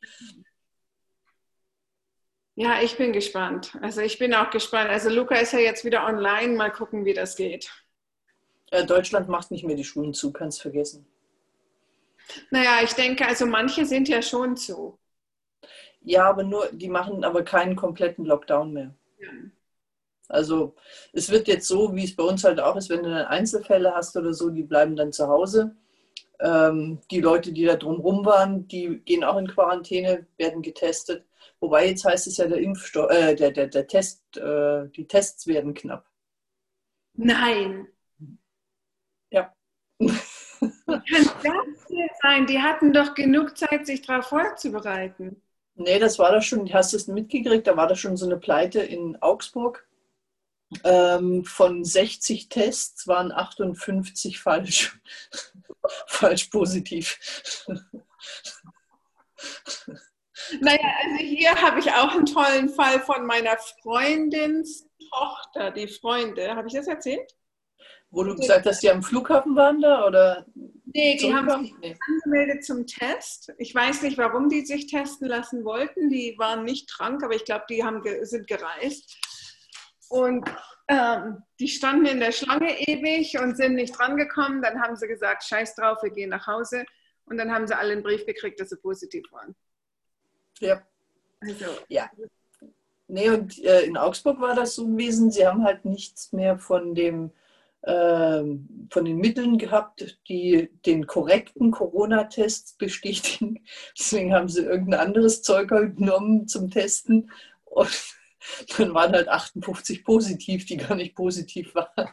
Ja, ich bin gespannt. Also ich bin auch gespannt. Also Luca ist ja jetzt wieder online. Mal gucken, wie das geht. Äh, Deutschland macht nicht mehr die Schulen zu, kannst vergessen. Naja, ich denke, also manche sind ja schon zu. Ja, aber nur, die machen aber keinen kompletten Lockdown mehr. Ja. Also es wird jetzt so, wie es bei uns halt auch ist, wenn du dann Einzelfälle hast oder so, die bleiben dann zu Hause. Ähm, die Leute, die da drumherum waren, die gehen auch in Quarantäne, werden getestet. Wobei jetzt heißt es ja, der Impfstoff, äh, der, der, der Test, äh, die Tests werden knapp. Nein. Ja. Wie kann das denn sein? Die hatten doch genug Zeit, sich darauf vorzubereiten. Nee, das war doch schon, hast du es mitgekriegt, da war das schon so eine Pleite in Augsburg. Ähm, von sechzig Tests waren achtundfünfzig falsch. Falsch positiv. Naja, also hier habe ich auch einen tollen Fall von meiner Freundins Tochter, die Freunde. Habe ich das erzählt? Wo du gesagt hast, die am Flughafen waren da? Oder nee, die haben zurückkamen? sich Nee. angemeldet zum Test. Ich weiß nicht, warum die sich testen lassen wollten. Die waren nicht krank, aber ich glaube, die haben, ge- sind gereist. Und ähm, die standen in der Schlange ewig und sind nicht drangekommen. Dann haben sie gesagt, scheiß drauf, wir gehen nach Hause. Und dann haben sie alle einen Brief gekriegt, dass sie positiv waren. Ja. Also, Ja. Nee, und äh, in Augsburg war das so gewesen, sie haben halt nichts mehr von dem ähm, von den Mitteln gehabt, die den korrekten Corona-Test bestätigen. Deswegen haben sie irgendein anderes Zeug halt genommen zum Testen. Und dann waren halt achtundfünfzig positiv, die gar nicht positiv waren.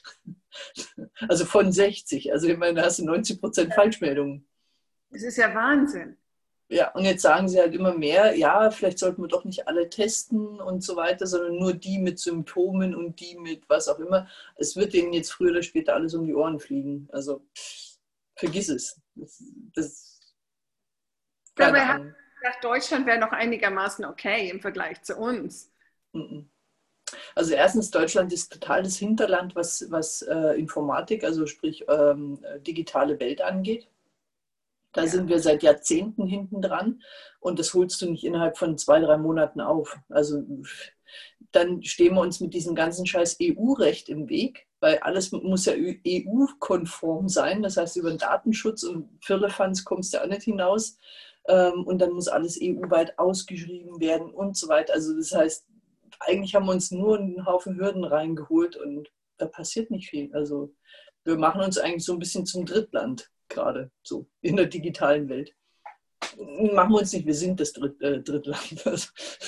Also von sechzig. Also ich meine, da hast du neunzig Prozent Falschmeldungen. es ist ja Wahnsinn. Ja, und jetzt sagen sie halt immer mehr, ja, vielleicht sollten wir doch nicht alle testen und so weiter, sondern nur die mit Symptomen und die mit was auch immer. Es wird denen jetzt früher oder später alles um die Ohren fliegen. Also pff, vergiss es. Das, das, keine Dabei hat Ahnung. gesagt, Deutschland wäre noch einigermaßen okay im Vergleich zu uns. Mhm. Also erstens, Deutschland ist total das Hinterland, was, was äh, Informatik, also sprich ähm, digitale Welt angeht. Da sind wir seit Jahrzehnten hinten dran und das holst du nicht innerhalb von zwei, drei Monaten auf. Also dann stehen wir uns mit diesem ganzen scheiß E U-Recht im Weg, weil alles muss ja E U-konform sein. Das heißt, über den Datenschutz und Firlefanz kommst du ja auch nicht hinaus. Und dann muss alles E U-weit ausgeschrieben werden und so weiter. Also das heißt, eigentlich haben wir uns nur einen Haufen Hürden reingeholt und da passiert nicht viel. Also wir machen uns eigentlich so ein bisschen zum Drittland. Gerade so in der digitalen Welt. Machen wir uns nicht, wir sind das Dritt, äh, Drittland. Also,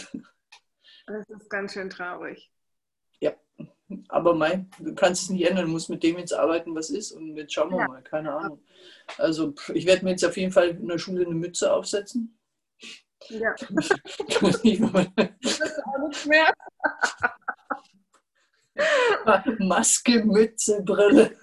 das ist ganz schön traurig. ja, aber mein, du kannst es nicht ändern, du musst mit dem jetzt arbeiten, was ist und jetzt schauen wir Ja. mal, keine Ahnung. Also ich werde mir jetzt auf jeden Fall in der Schule eine Mütze aufsetzen. Ja. Das ist auch nicht mehr. Maske, Mütze, Brille.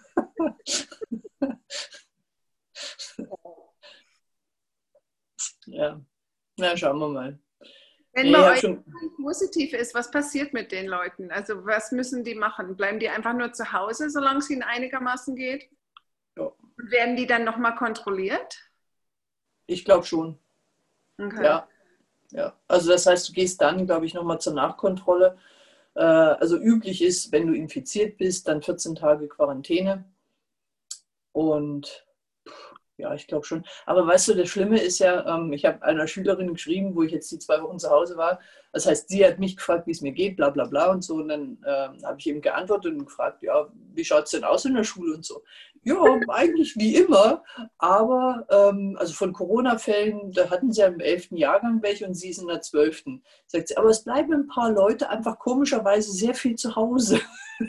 Ja, na schauen wir mal. Wenn Nee, bei ich hab euch schon, positiv ist, was passiert mit den Leuten? Also was müssen die machen? Bleiben die einfach nur zu Hause, solange es ihnen einigermaßen geht? Ja. Und werden die dann nochmal kontrolliert? ich glaube schon. Okay. Ja, ja. Also das heißt, du gehst dann, glaube ich, nochmal zur Nachkontrolle. Äh, also üblich ist, wenn du infiziert bist, dann vierzehn Tage Quarantäne. Und ja, ich glaube schon. Aber weißt du, das Schlimme ist ja, ähm, ich habe einer Schülerin geschrieben, wo ich jetzt die zwei Wochen zu Hause war. Das heißt, sie hat mich gefragt, wie es mir geht, bla bla bla und so. Und dann ähm, habe ich eben geantwortet und gefragt, ja, wie schaut es denn aus in der Schule und so. Ja, eigentlich wie immer. Aber, ähm, also von Corona-Fällen, da hatten sie ja im elften Jahrgang welche und sie ist in der zwölften. Sagt sie, aber es bleiben ein paar Leute einfach komischerweise sehr viel zu Hause.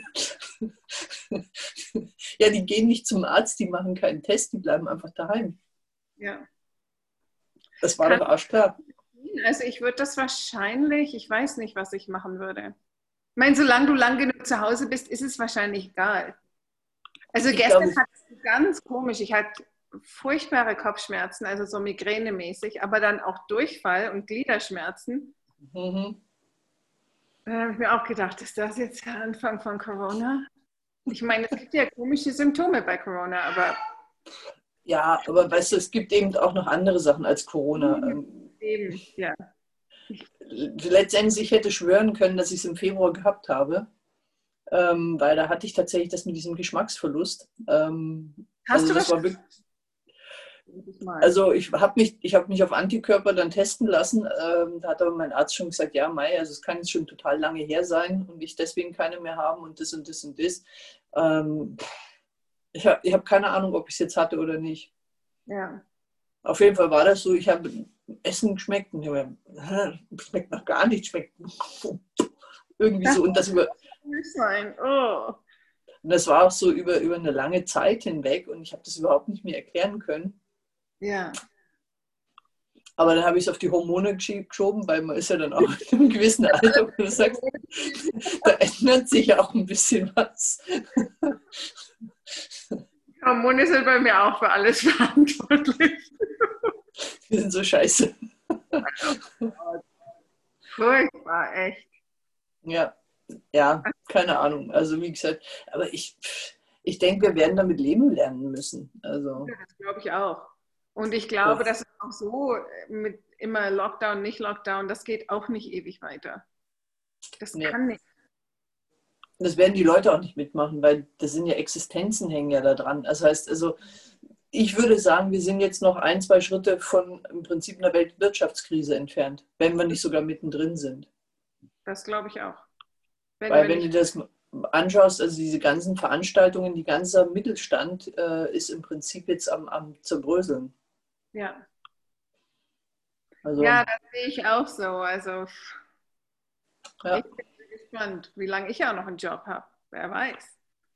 Ja, die gehen nicht zum Arzt, die machen keinen Test, die bleiben einfach daheim. Ja. Das war Kann- doch arschklar. Also ich würde das wahrscheinlich, ich weiß nicht, was ich machen würde. Ich meine, solange du lang genug zu Hause bist, ist es wahrscheinlich egal. Also Ich gestern glaube- hatte ich ganz komisch, ich hatte furchtbare Kopfschmerzen, also so migränemäßig, aber dann auch Durchfall und Gliederschmerzen. Mhm. Da habe ich mir auch gedacht, ist das jetzt der Anfang von Corona? Ich meine, es gibt ja komische Symptome bei Corona, aber Ja, aber weißt du, es gibt eben auch noch andere Sachen als Corona. Ähm, eben, ja. Letztendlich, ich hätte schwören können, dass ich es im Februar gehabt habe, ähm, weil da hatte ich tatsächlich das mit diesem Geschmacksverlust. Ähm, Hast also du das das? war wirklich, Also ich habe mich, ich hab mich auf Antikörper dann testen lassen. Ähm, da hat aber mein Arzt schon gesagt, ja Mai, also es kann jetzt schon total lange her sein und ich deswegen keine mehr haben und das und das und das. Ähm, ich habe ich hab keine Ahnung, ob ich es jetzt hatte oder nicht. Ja. Auf jeden Fall war das so, ich habe Essen geschmeckt und ich habe mir, schmeckt noch gar nicht, schmeckt irgendwie so. Und das, über, Nicht sein. Oh. und das war auch so über, über eine lange Zeit hinweg und ich habe das überhaupt nicht mehr erklären können. Ja. Aber dann habe ich es auf die Hormone geschoben, weil man ist ja dann auch in einem gewissen Alter, wo du sagst, da ändert sich ja auch ein bisschen was. Hormone sind bei mir auch für alles verantwortlich. Die sind so scheiße. Furchtbar, echt. Ja, ja, keine Ahnung. Also wie gesagt, aber ich, ich denke, wir werden damit leben lernen müssen. Also, ja, das glaube ich auch. Und ich glaube, dass es auch so mit immer Lockdown, nicht Lockdown, das geht auch nicht ewig weiter. Das nee. kann nicht. Das werden die Leute auch nicht mitmachen, weil das sind ja Existenzen hängen ja da dran. Das heißt, also ich würde sagen, wir sind jetzt noch ein, zwei Schritte von im Prinzip einer Weltwirtschaftskrise entfernt, wenn wir nicht sogar mittendrin sind. Das glaube ich auch. Wenn weil wir wenn du das anschaust, also diese ganzen Veranstaltungen, die ganze Mittelstand äh, ist im Prinzip jetzt am, am Zerbröseln. Ja. Also, ja, das sehe ich auch so. Also ja. Ich bin gespannt, wie lange ich auch noch einen Job habe. Wer weiß.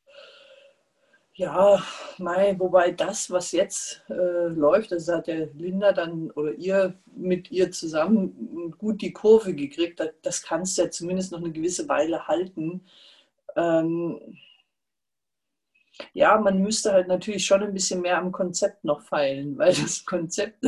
Ja, mei, wobei das, was jetzt äh, läuft, das hat der Linda dann oder ihr mit ihr zusammen gut die Kurve gekriegt, das, das kannst du ja zumindest noch eine gewisse Weile halten. Ähm, ja, man müsste halt natürlich schon ein bisschen mehr am Konzept noch feilen, weil das Konzept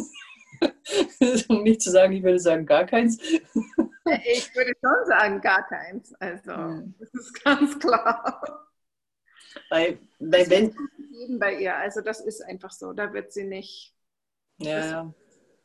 ist, um nicht zu sagen, ich würde sagen gar keins. Ich würde schon sagen gar keins. Also, das ist ganz klar. Weil, weil wenn jeden bei ihr, also das ist einfach so, da wird sie nicht. Ja, ja.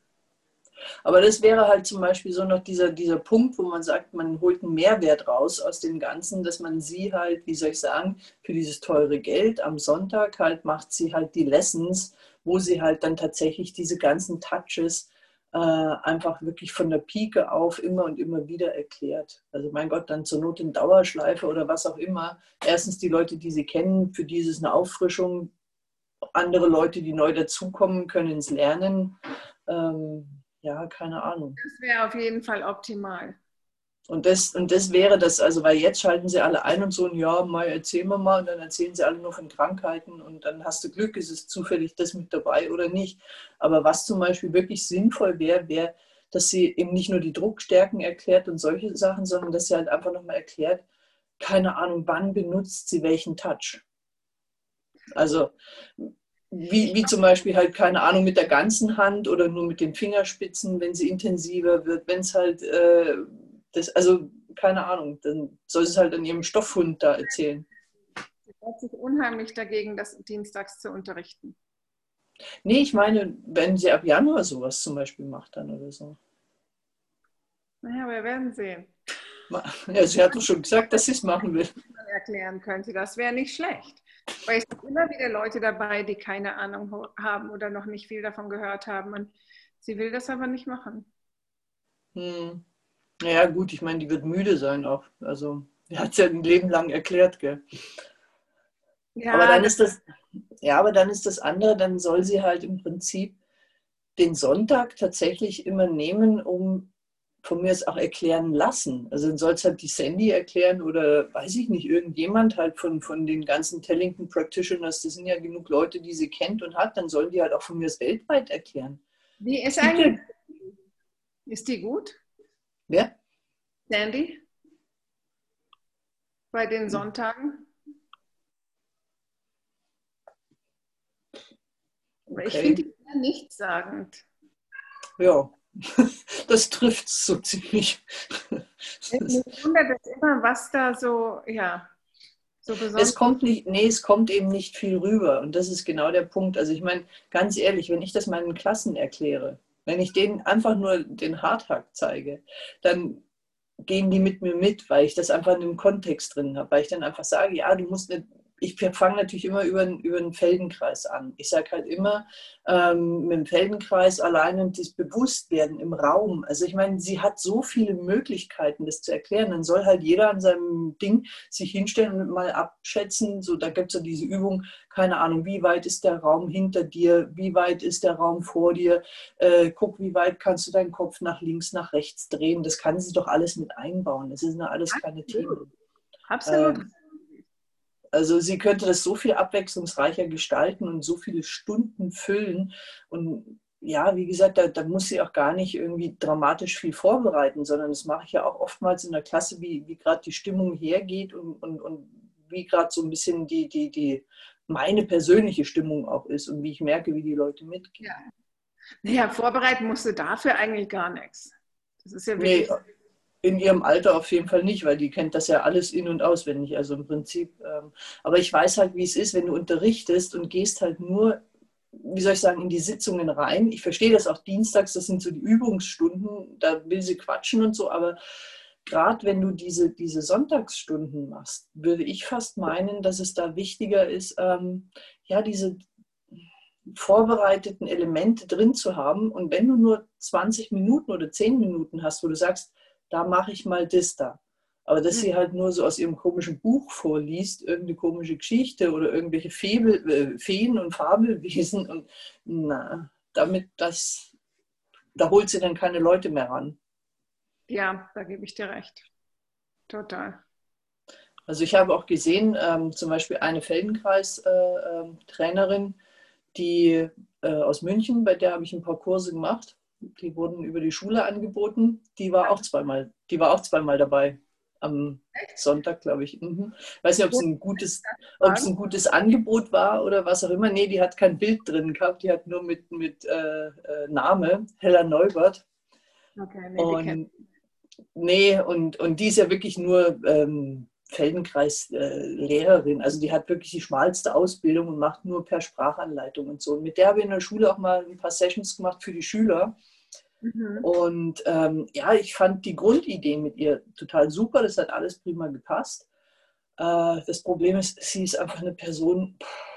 Aber das wäre halt zum Beispiel so noch dieser, dieser Punkt, wo man sagt, man holt einen Mehrwert raus aus dem Ganzen, dass man sie halt, wie soll ich sagen, für dieses teure Geld am Sonntag halt macht sie halt die Lessons, wo sie halt dann tatsächlich diese ganzen Touches äh, einfach wirklich von der Pike auf immer und immer wieder erklärt. Also mein Gott, dann zur Not in Dauerschleife oder was auch immer. Erstens die Leute, die sie kennen, für die ist es eine Auffrischung. Andere Leute, die neu dazukommen, können es lernen. Ähm, ja, keine Ahnung. Das wäre auf jeden Fall optimal. Und das, und das wäre das, also weil jetzt schalten sie alle ein und so, ja, mal erzählen wir mal, und dann erzählen sie alle nur von Krankheiten und dann hast du Glück, ist es zufällig das mit dabei oder nicht. Aber was zum Beispiel wirklich sinnvoll wäre, wäre, dass sie eben nicht nur die Druckstärken erklärt und solche Sachen, sondern dass sie halt einfach nochmal erklärt, keine Ahnung, wann benutzt sie welchen Touch. Also wie, wie zum Beispiel halt, keine Ahnung, mit der ganzen Hand oder nur mit den Fingerspitzen, wenn sie intensiver wird, wenn es halt, äh, das, also keine Ahnung, dann soll sie es halt an ihrem Stoffhund da erzählen. Sie wehrt sich unheimlich dagegen, das dienstags zu unterrichten. Nee, ich meine, wenn sie ab Januar sowas zum Beispiel macht dann oder so. Naja, wir werden sehen. Ja, sie hat doch schon gesagt, dass sie es machen will. Erklären könnte, das wäre nicht schlecht. Weil es sind immer wieder Leute dabei, die keine Ahnung haben oder noch nicht viel davon gehört haben. Und sie will das aber nicht machen. Hm. Naja, gut, ich meine, die wird müde sein auch. Also, die hat es ja ein Leben lang erklärt, gell? Ja, aber dann ist das, ja, aber dann ist das andere, dann soll sie halt im Prinzip den Sonntag tatsächlich immer nehmen, um von mir es auch erklären lassen. Also dann soll es halt die Sandy erklären oder weiß ich nicht, irgendjemand halt von, von den ganzen Tellington Practitioners, das sind ja genug Leute, die sie kennt und hat, dann sollen die halt auch von mir es weltweit erklären. Wie ist eigentlich, ist die gut? Wer? Sandy? Bei den Sonntagen? Okay. Ich finde die sehr nichtssagend. Ja. Das trifft es so ziemlich. Mich wundert es immer, was da so, ja, so besonders... Es kommt nicht, nee, es kommt eben nicht viel rüber und das ist genau der Punkt. Also ich meine, ganz ehrlich, wenn ich das meinen Klassen erkläre, wenn ich denen einfach nur den Hardhack zeige, dann gehen die mit mir mit, weil ich das einfach in dem Kontext drin habe, weil ich dann einfach sage, ja, du musst nicht... Ich fange natürlich immer über, über den Feldenkreis an. Ich sage halt immer, ähm, mit dem Feldenkreis allein und das Bewusstwerden im Raum. Also ich meine, sie hat so viele Möglichkeiten, das zu erklären. Dann soll halt jeder an seinem Ding sich hinstellen und mal abschätzen. So, da gibt es ja diese Übung, keine Ahnung, wie weit ist der Raum hinter dir, wie weit ist der Raum vor dir. Äh, guck, wie weit kannst du deinen Kopf nach links, nach rechts drehen. Das kann sie doch alles mit einbauen. Das sind ja alles keine Themen. Absolut. Ähm, Also sie könnte das so viel abwechslungsreicher gestalten und so viele Stunden füllen. Und ja, wie gesagt, da, da muss sie auch gar nicht irgendwie dramatisch viel vorbereiten, sondern das mache ich ja auch oftmals in der Klasse, wie, wie gerade die Stimmung hergeht und, und, und wie gerade so ein bisschen die, die, die meine persönliche Stimmung auch ist und wie ich merke, wie die Leute mitgehen. Ja. Naja, vorbereiten musst du dafür eigentlich gar nichts. Das ist ja Nee, wirklich. in ihrem Alter auf jeden Fall nicht, weil die kennt das ja alles in- und auswendig. Also im Prinzip, ähm, aber ich weiß halt, wie es ist, wenn du unterrichtest und gehst halt nur, wie soll ich sagen, in die Sitzungen rein. Ich verstehe das auch dienstags, das sind so die Übungsstunden, da will sie quatschen und so, aber gerade wenn du diese, diese Sonntagsstunden machst, würde ich fast meinen, dass es da wichtiger ist, ähm, ja, diese vorbereiteten Elemente drin zu haben. Und wenn du nur zwanzig Minuten oder zehn Minuten hast, wo du sagst, da mache ich mal das da. Aber dass sie halt nur so aus ihrem komischen Buch vorliest, irgendeine komische Geschichte oder irgendwelche Febel, äh, Feen und Fabelwesen und na, damit das, da holt sie dann keine Leute mehr ran. Ja, da gebe ich dir recht. Total. Also ich habe auch gesehen, ähm, zum Beispiel eine Feldenkreis-Trainerin, äh, äh, die äh, aus München, bei der habe ich ein paar Kurse gemacht. Die wurden über die Schule angeboten. Die war auch zweimal, die war auch zweimal dabei. Am Sonntag, glaube ich. Mhm. Weiß nicht, ob es ein gutes, ob es ein gutes Angebot war oder was auch immer. Nee, die hat kein Bild drin gehabt. Die hat nur mit, mit äh, äh, Name, Hella Neubert. Okay, nee, und, nee, und, und die ist ja wirklich nur ähm, Feldenkreis-Lehrerin. Also die hat wirklich die schmalste Ausbildung und macht nur per Sprachanleitung und so. Und mit der habe ich in der Schule auch mal ein paar Sessions gemacht für die Schüler. Mhm. Und ähm, ja, ich fand die Grundidee mit ihr total super. Das hat alles prima gepasst. Äh, das Problem ist, sie ist einfach eine Person.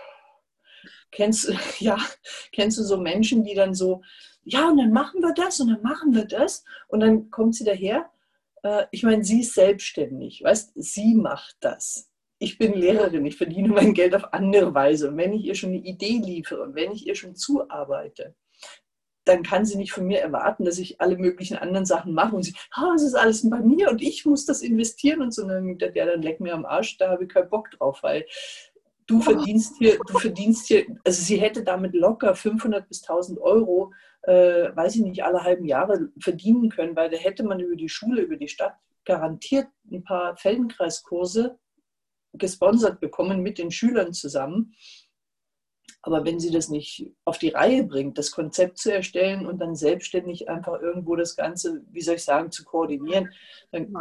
Kennst, ja, kennst du so Menschen, die dann so, ja, und dann machen wir das und dann machen wir das. Und dann kommt sie daher. Äh, ich meine, sie ist selbstständig. Weißt, sie macht das. Ich bin Lehrerin, ich verdiene mein Geld auf andere Weise. Und wenn ich ihr schon eine Idee liefere und wenn ich ihr schon zuarbeite, dann kann sie nicht von mir erwarten, dass ich alle möglichen anderen Sachen mache und sie, ah, das ist alles bei mir und ich muss das investieren und so. Und dann, ja, dann leck mir am Arsch, da habe ich keinen Bock drauf, weil du verdienst hier, du verdienst hier, also sie hätte damit locker fünfhundert bis tausend Euro, äh, weiß ich nicht, alle halben Jahre verdienen können, weil da hätte man über die Schule, über die Stadt garantiert ein paar Feldenkreiskurse gesponsert bekommen mit den Schülern zusammen. Aber wenn sie das nicht auf die Reihe bringt, das Konzept zu erstellen und dann selbstständig einfach irgendwo das Ganze, wie soll ich sagen, zu koordinieren, dann,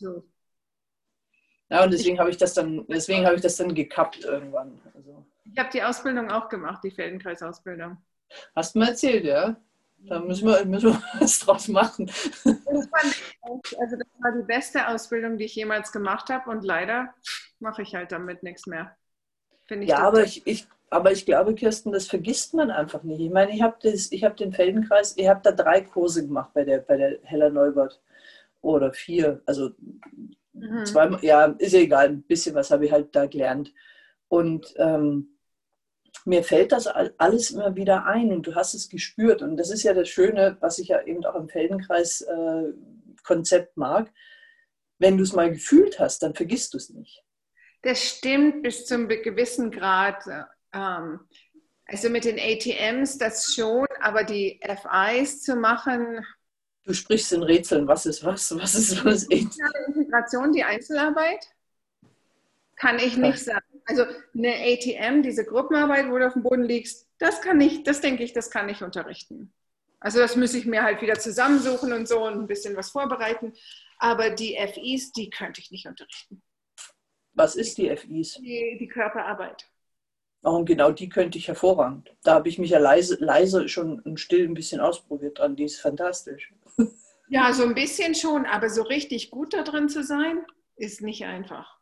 ja, und deswegen habe ich das dann, deswegen habe ich das dann gekappt irgendwann. Also. Ich habe die Ausbildung auch gemacht, die Feldenkreisausbildung. Hast du mir erzählt, ja? Da müssen wir, müssen wir was draus machen. Das war, also das war die beste Ausbildung, die ich jemals gemacht habe und leider mache ich halt damit nichts mehr. Ich ja, aber ich, ich, aber ich glaube, Kirsten, das vergisst man einfach nicht. Ich meine, ich habe hab den Feldenkreis, ich habe da drei Kurse gemacht bei der, bei der Hella Neubert. Oder vier, also mhm. zweimal, ja, ist ja egal, ein bisschen was habe ich halt da gelernt. Und ähm, mir fällt das alles immer wieder ein und du hast es gespürt. Und das ist ja das Schöne, was ich ja eben auch im Feldenkreis-Konzept äh, mag. Wenn du es mal gefühlt hast, dann vergisst du es nicht. Das stimmt bis zu einem gewissen Grad. Ähm, also mit den A T Ms das schon, aber die F Is zu machen. Du sprichst in Rätseln, was ist was, was ist was? Die Integration, die Einzelarbeit, kann ich nicht sagen. Also eine A T M, diese Gruppenarbeit, wo du auf dem Boden liegst, das kann ich, das denke ich, das kann ich unterrichten. Also das muss ich mir halt wieder zusammensuchen und so und ein bisschen was vorbereiten. Aber die F Is, die könnte ich nicht unterrichten. Was ist die F Is? Die, die Körperarbeit. Oh, und genau die könnte ich hervorragend. Da habe ich mich ja leise, leise schon und still ein bisschen ausprobiert dran. Die ist fantastisch. Ja, so ein bisschen schon, aber so richtig gut da drin zu sein, ist nicht einfach.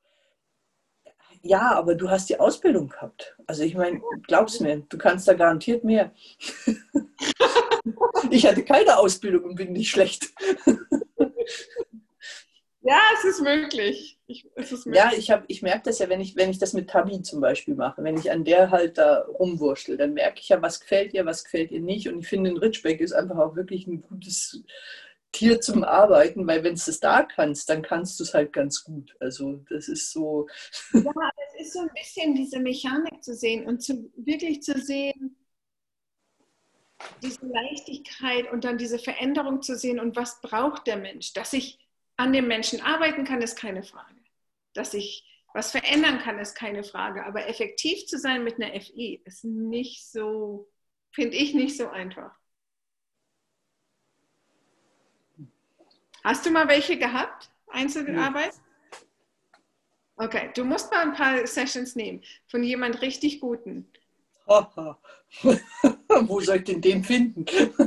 Ja, aber du hast die Ausbildung gehabt. Also ich meine, glaub's mir, du kannst da garantiert mehr. Ich hatte keine Ausbildung und bin nicht schlecht. Ja, es ist möglich. Ich, es ist möglich. Ja, ich, hab, ich merke das ja, wenn ich, wenn ich das mit Tabi zum Beispiel mache, wenn ich an der halt da rumwurschtel, dann merke ich ja, was gefällt ihr, was gefällt ihr nicht. Und ich finde, ein Ritschbeck ist einfach auch wirklich ein gutes Tier zum Arbeiten, weil wenn du es da kannst, dann kannst du es halt ganz gut. Also das ist so... Ja, es ist so ein bisschen diese Mechanik zu sehen und zu, wirklich zu sehen, diese Leichtigkeit und dann diese Veränderung zu sehen und was braucht der Mensch. Dass ich an dem Menschen arbeiten kann, ist keine Frage. Dass ich was verändern kann, ist keine Frage. Aber effektiv zu sein mit einer F I ist nicht so, finde ich nicht so einfach. Hast du mal welche gehabt? Einzelarbeit? Okay, du musst mal ein paar Sessions nehmen von jemand richtig Guten. Wo soll ich denn den finden?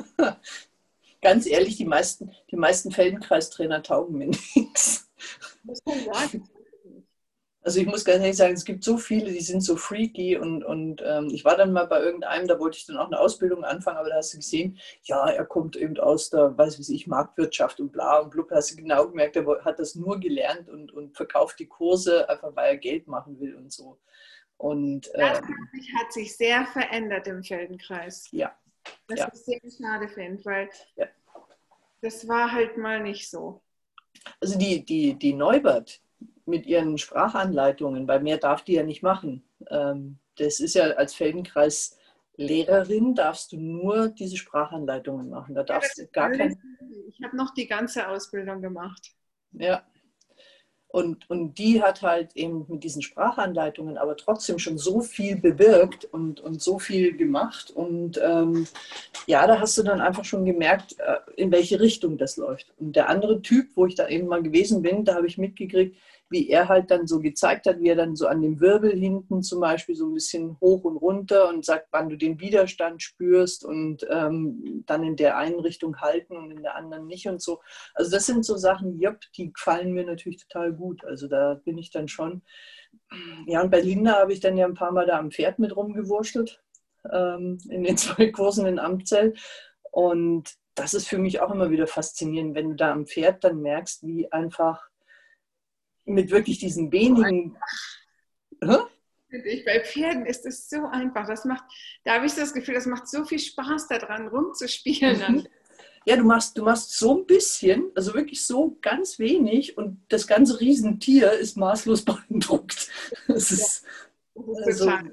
Ganz ehrlich, die meisten, die meisten Feldenkreistrainer taugen mir nichts. Das kann sein. Also ich muss ganz ehrlich sagen, es gibt so viele, die sind so freaky und, und ähm, ich war dann mal bei irgendeinem, da wollte ich dann auch eine Ausbildung anfangen, aber da hast du gesehen, ja, er kommt eben aus der, weiß was ich, Marktwirtschaft und bla und blub, hast du genau gemerkt, er hat das nur gelernt und, und verkauft die Kurse, einfach weil er Geld machen will und so. Und, das ähm, hat sich sehr verändert im Feldenkreis. Ja. Was ja. ich sehr schade finde, weil ja. das war halt mal nicht so. Also die, die, die Neubert mit ihren Sprachanleitungen, weil mehr darf die ja nicht machen. Ähm, das ist ja als Feldenkreislehrerin darfst du nur diese Sprachanleitungen machen. Da darfst ja, du gar kein... Ich habe noch die ganze Ausbildung gemacht. Ja. Und, und die hat halt eben mit diesen Sprachanleitungen aber trotzdem schon so viel bewirkt und, und so viel gemacht. Und ähm, ja, da hast du dann einfach schon gemerkt, in welche Richtung das läuft. Und der andere Typ, wo ich da eben mal gewesen bin, da habe ich mitgekriegt, wie er halt dann so gezeigt hat, wie er dann so an dem Wirbel hinten zum Beispiel so ein bisschen hoch und runter und sagt, wann du den Widerstand spürst und ähm, dann in der einen Richtung halten und in der anderen nicht und so. Also das sind so Sachen, jupp, die gefallen mir natürlich total gut. Also da bin ich dann schon. Ja, und bei Linda habe ich dann ja ein paar Mal da am Pferd mit rumgewurschtelt, ähm, in den zwei Kursen in Amtzell. Und das ist für mich auch immer wieder faszinierend, wenn du da am Pferd dann merkst, wie einfach mit wirklich diesen wenigen... Hä? Ich, bei Pferden ist es so einfach. Das macht, da habe ich das Gefühl, das macht so viel Spaß, daran rumzuspielen. Mhm. Ja, du machst, du machst so ein bisschen, also wirklich so ganz wenig und das ganze Riesentier ist maßlos beeindruckt. Das ist, das ist also,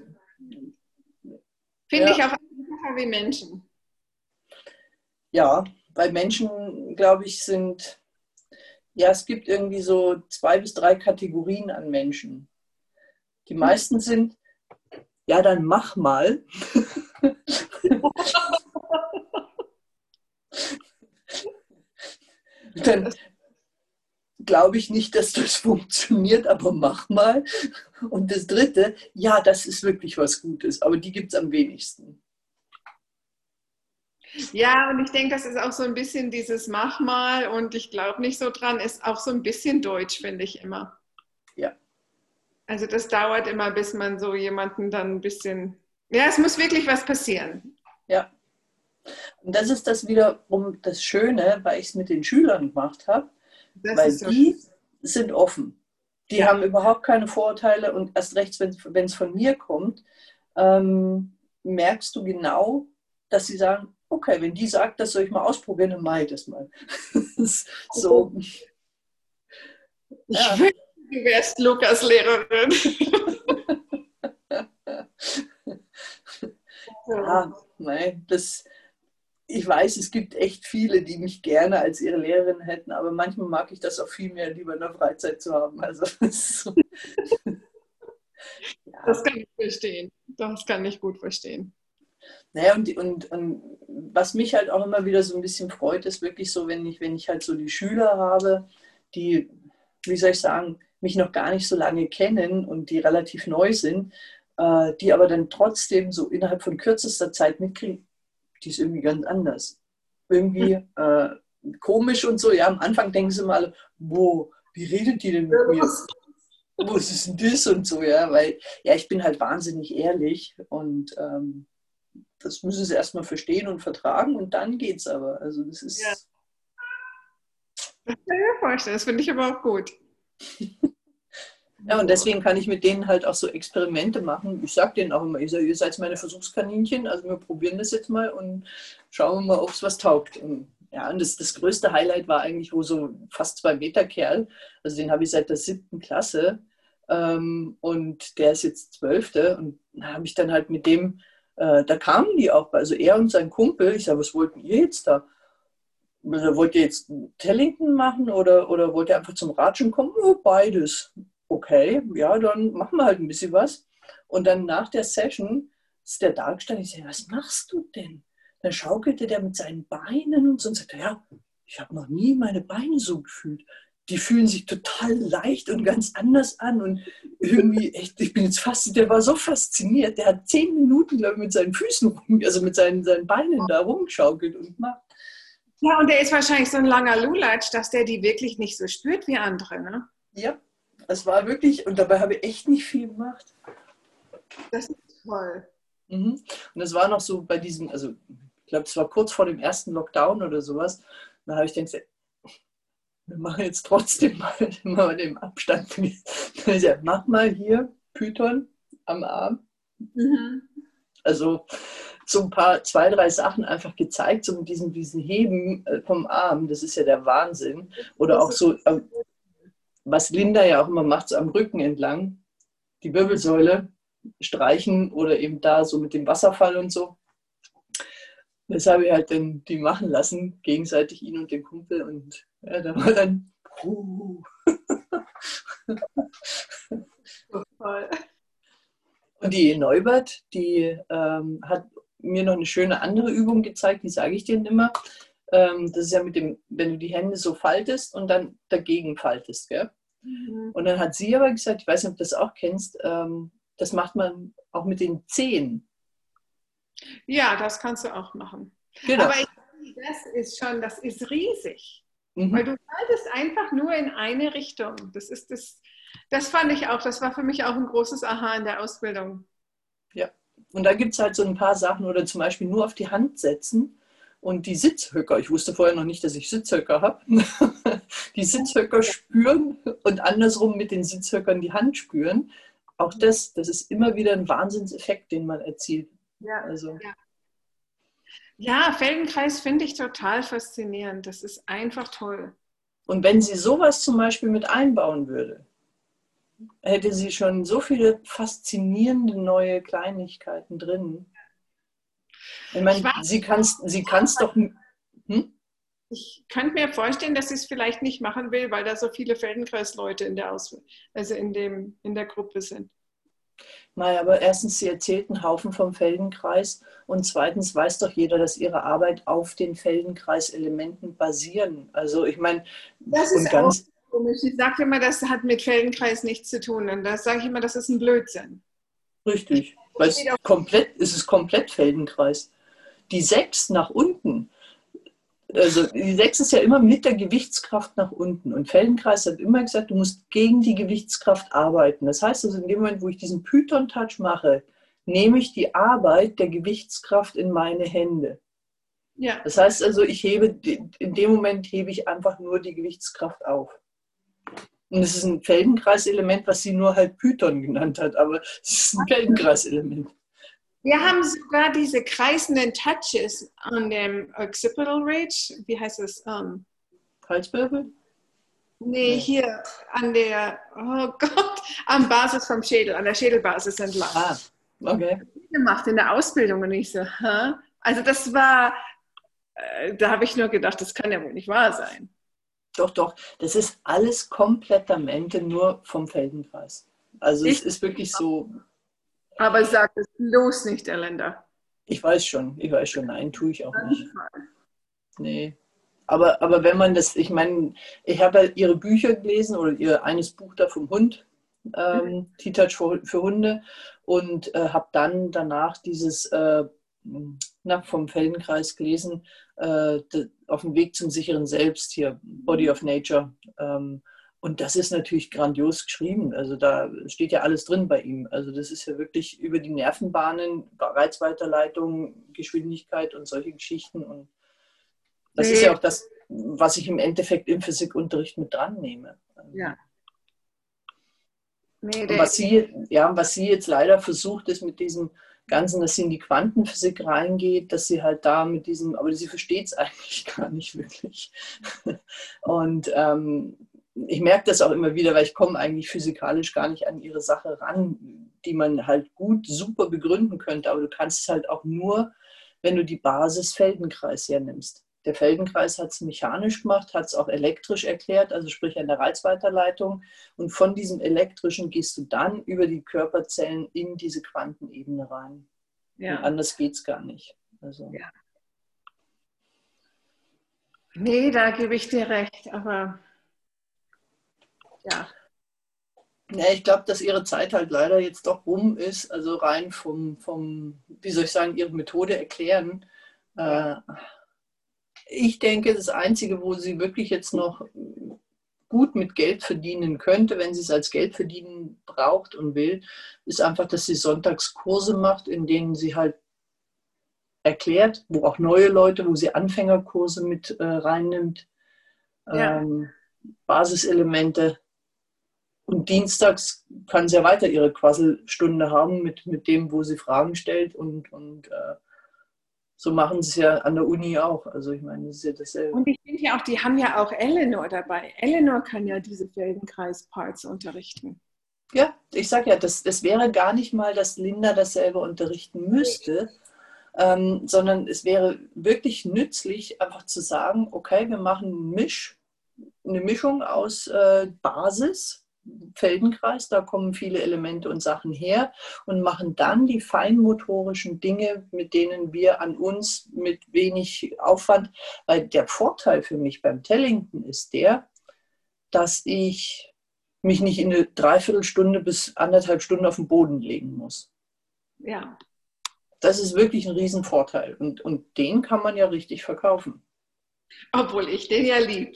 finde ja. ich auch einfacher wie Menschen. Ja, bei Menschen, glaube ich, sind... Ja, es gibt irgendwie so zwei bis drei Kategorien an Menschen. Die meisten sind, ja, dann mach mal. Dann glaube ich nicht, dass das funktioniert, aber mach mal. Und das dritte, ja, das ist wirklich was Gutes, aber die gibt es am wenigsten. Ja, und ich denke, das ist auch so ein bisschen dieses Mach mal und ich glaube nicht so dran, ist auch so ein bisschen deutsch, finde ich immer. Ja. Also das dauert immer, bis man so jemanden dann ein bisschen, ja, es muss wirklich was passieren. Ja. Und das ist das wiederum das Schöne, weil ich es mit den Schülern gemacht habe, weil so die sind offen. Die ja. haben überhaupt keine Vorurteile und erst recht, wenn es von mir kommt, ähm, merkst du genau, dass sie sagen, okay, wenn die sagt, das soll ich mal ausprobieren, dann mache ich das mal. So. Ja. Ich wünschte, du wärst Lukas Lehrerin. Ja, nein, das, ich weiß, es gibt echt viele, die mich gerne als ihre Lehrerin hätten, aber manchmal mag ich das auch viel mehr, lieber in der Freizeit zu haben. Also, so. Ja. Das kann ich verstehen. Das kann ich gut verstehen. Naja, und, und, und was mich halt auch immer wieder so ein bisschen freut, ist wirklich so, wenn ich, wenn ich halt so die Schüler habe, die, wie soll ich sagen, mich noch gar nicht so lange kennen und die relativ neu sind, äh, die aber dann trotzdem so innerhalb von kürzester Zeit mitkriegen, die ist irgendwie ganz anders. Irgendwie äh, komisch und so. Ja, am Anfang denken sie mal, wo, wie redet die denn mit mir? Was ist denn das und so, ja, weil ja, ich bin halt wahnsinnig ehrlich und ähm, das müssen sie erstmal verstehen und vertragen und dann geht's aber. Also das ist. Ja. Das kann ich mir vorstellen, das finde ich aber auch gut. Ja, und deswegen kann ich mit denen halt auch so Experimente machen. Ich sage denen auch immer, ihr seid meine Versuchskaninchen, also wir probieren das jetzt mal und schauen wir mal, ob es was taugt. Und ja, und das, das größte Highlight war eigentlich, wo so fast zwei Meter Kerl, also den habe ich seit der siebten Klasse ähm, und der ist jetzt zwölfte und da habe ich dann halt mit dem äh, da kamen die auch, also er und sein Kumpel. Ich sage, was wollten ihr jetzt da? Wollt ihr jetzt Tellington machen oder, oder wollt ihr einfach zum Ratschen kommen? Oh, beides. Okay, ja, dann machen wir halt ein bisschen was. Und dann nach der Session ist der da gestanden. Ich sage, was machst du denn? Dann schaukelte der mit seinen Beinen und so und sagte, ja, ich habe noch nie meine Beine so gefühlt. Die fühlen sich total leicht und ganz anders an und irgendwie echt, ich bin jetzt fast, der war so fasziniert, der hat zehn Minuten, glaube ich, mit seinen Füßen, rum, also mit seinen, seinen Beinen da rumgeschaukelt und gemacht. Ja, und der ist wahrscheinlich so ein langer Lulatsch, dass der die wirklich nicht so spürt wie andere, ne? Ja, das war wirklich, und dabei habe ich echt nicht viel gemacht. Das ist toll. Mhm. Und das war noch so bei diesem, also ich glaube, es war kurz vor dem ersten Lockdown oder sowas, da habe ich dann gesagt, wir machen jetzt trotzdem mal, mal den Abstand. Gesagt, mach mal hier Python am Arm. Mhm. Also so ein paar, zwei, drei Sachen einfach gezeigt, so mit diesem, diesen Heben vom Arm, das ist ja der Wahnsinn. Oder auch so, was Linda ja auch immer macht, so am Rücken entlang, die Wirbelsäule streichen oder eben da so mit dem Wasserfall und so. Das habe ich halt dann die machen lassen, gegenseitig ihn und den Kumpel und ja, da war dann uh. Und die Neubert, die ähm, hat mir noch eine schöne andere Übung gezeigt, die sage ich dir immer. Ähm, das ist ja mit dem, wenn du die Hände so faltest und dann dagegen faltest, gell? Mhm. Und dann hat sie aber gesagt, ich weiß nicht, ob du das auch kennst, ähm, das macht man auch mit den Zehen. Ja, das kannst du auch machen. Genau. Aber ich, das ist schon, das ist riesig. Mhm. Weil du faltest einfach nur in eine Richtung. Das ist das, das fand ich auch, das war für mich auch ein großes Aha in der Ausbildung. Ja, und da gibt es halt so ein paar Sachen, oder zum Beispiel nur auf die Hand setzen und die Sitzhöcker, ich wusste vorher noch nicht, dass ich Sitzhöcker habe, die Sitzhöcker spüren und andersrum mit den Sitzhöckern die Hand spüren. Auch das, das ist immer wieder ein Wahnsinnseffekt, den man erzielt. Ja, also. ja. Ja, Feldenkreis finde ich total faszinierend. Das ist einfach toll. Und wenn sie sowas zum Beispiel mit einbauen würde, hätte sie schon so viele faszinierende neue Kleinigkeiten drin. Ich meine, ich sie kann es sie kann's doch... Hm? Ich könnte mir vorstellen, dass sie es vielleicht nicht machen will, weil da so viele Feldenkreisleute in der, Aus also in, dem, in der Gruppe sind. Naja, aber erstens, sie erzählt einen Haufen vom Feldenkreis und zweitens weiß doch jeder, dass ihre Arbeit auf den Feldenkreiselementen basieren. Also ich meine, das ist ganz auch komisch. Ich sage immer, das hat mit Feldenkreis nichts zu tun. Und das sage ich immer, das ist ein Blödsinn. Richtig, weil es komplett, es ist komplett Feldenkreis. Die sechs nach unten, also die sechs ist ja immer mit der Gewichtskraft nach unten. Und Feldenkreis hat immer gesagt, du musst gegen die Gewichtskraft arbeiten. Das heißt also, in dem Moment, wo ich diesen Python-Touch mache, nehme ich die Arbeit der Gewichtskraft in meine Hände. Ja. Das heißt also, ich hebe, in dem Moment hebe ich einfach nur die Gewichtskraft auf. Und es ist ein Feldenkreiselement, was sie nur halt Python genannt hat, aber es ist ein Feldenkreiselement. Wir haben sogar diese kreisenden Touches an dem Occipital Ridge. Wie heißt es? Um, Halswirbel? Nee, hier an der, oh Gott, am Basis vom Schädel, an der Schädelbasis entlang. Ah, okay. Gemacht in der Ausbildung und ich so, hä? Also das war, äh, da habe ich nur gedacht, das kann ja wohl nicht wahr sein. Doch, doch, das ist alles komplettamente nur vom Feldenkreis. Also ich, es ist wirklich so... Aber sag es bloß nicht, Erländer. Ich weiß schon, ich weiß schon, nein, tue ich auch nicht. Nee. Aber, aber wenn man das, ich meine, ich habe ja ihre Bücher gelesen oder ihr eines Buch da vom Hund, ähm, T-Touch für, für Hunde, und äh, habe dann danach dieses äh, na, vom Feldenkreis gelesen, äh, auf dem Weg zum sicheren Selbst hier, Body of Nature. Ähm, Und das ist natürlich grandios geschrieben. Also da steht ja alles drin bei ihm. Also das ist ja wirklich über die Nervenbahnen, Reizweiterleitung, Geschwindigkeit und solche Geschichten. Und das nee. ist ja auch das, was ich im Endeffekt im Physikunterricht mit dran nehme. Ja. Nee, und was sie, ja, was sie jetzt leider versucht, ist mit diesem Ganzen, dass sie in die Quantenphysik reingeht, dass sie halt da mit diesem, aber sie versteht es eigentlich gar nicht wirklich. Und ähm, ich merke das auch immer wieder, weil ich komme eigentlich physikalisch gar nicht an ihre Sache ran, die man halt gut, super begründen könnte. Aber du kannst es halt auch nur, wenn du die Basis Feldenkreis hernimmst. Der Feldenkreis hat es mechanisch gemacht, hat es auch elektrisch erklärt, also sprich an der Reizweiterleitung. Und von diesem elektrischen gehst du dann über die Körperzellen in diese Quantenebene rein. Ja. Und anders geht es gar nicht. Also. Ja. Nee, da gebe ich dir recht, aber ja. Ja, ich glaube, dass ihre Zeit halt leider jetzt doch rum ist, also rein vom, vom wie soll ich sagen, ihre Methode erklären. Äh, ich denke, das Einzige, wo sie wirklich jetzt noch gut mit Geld verdienen könnte, wenn sie es als Geld verdienen braucht und will, ist einfach, dass sie Sonntagskurse macht, in denen sie halt erklärt, wo auch neue Leute, wo sie Anfängerkurse mit äh, reinnimmt, Ja. ähm, Basiselemente. Und dienstags kann sie ja weiter ihre Quasselstunde haben mit, mit dem, wo sie Fragen stellt. Und, und äh, so machen sie es ja an der Uni auch. Also ich meine, das ist ja dasselbe. Und ich finde ja auch, die haben ja auch Eleanor dabei. Eleanor kann ja diese Feldenkreis-Parts unterrichten. Ja, ich sage ja, das, das wäre gar nicht mal, dass Linda das selber unterrichten müsste, ähm, sondern es wäre wirklich nützlich, einfach zu sagen, okay, wir machen Misch, eine Mischung aus äh, Basis, Feldenkreis, da kommen viele Elemente und Sachen her und machen dann die feinmotorischen Dinge, mit denen wir an uns mit wenig Aufwand, weil der Vorteil für mich beim Tellington ist der, dass ich mich nicht in eine Dreiviertelstunde bis anderthalb Stunden auf den Boden legen muss. Ja. Das ist wirklich ein Riesenvorteil und, und den kann man ja richtig verkaufen. Obwohl ich den ja liebe.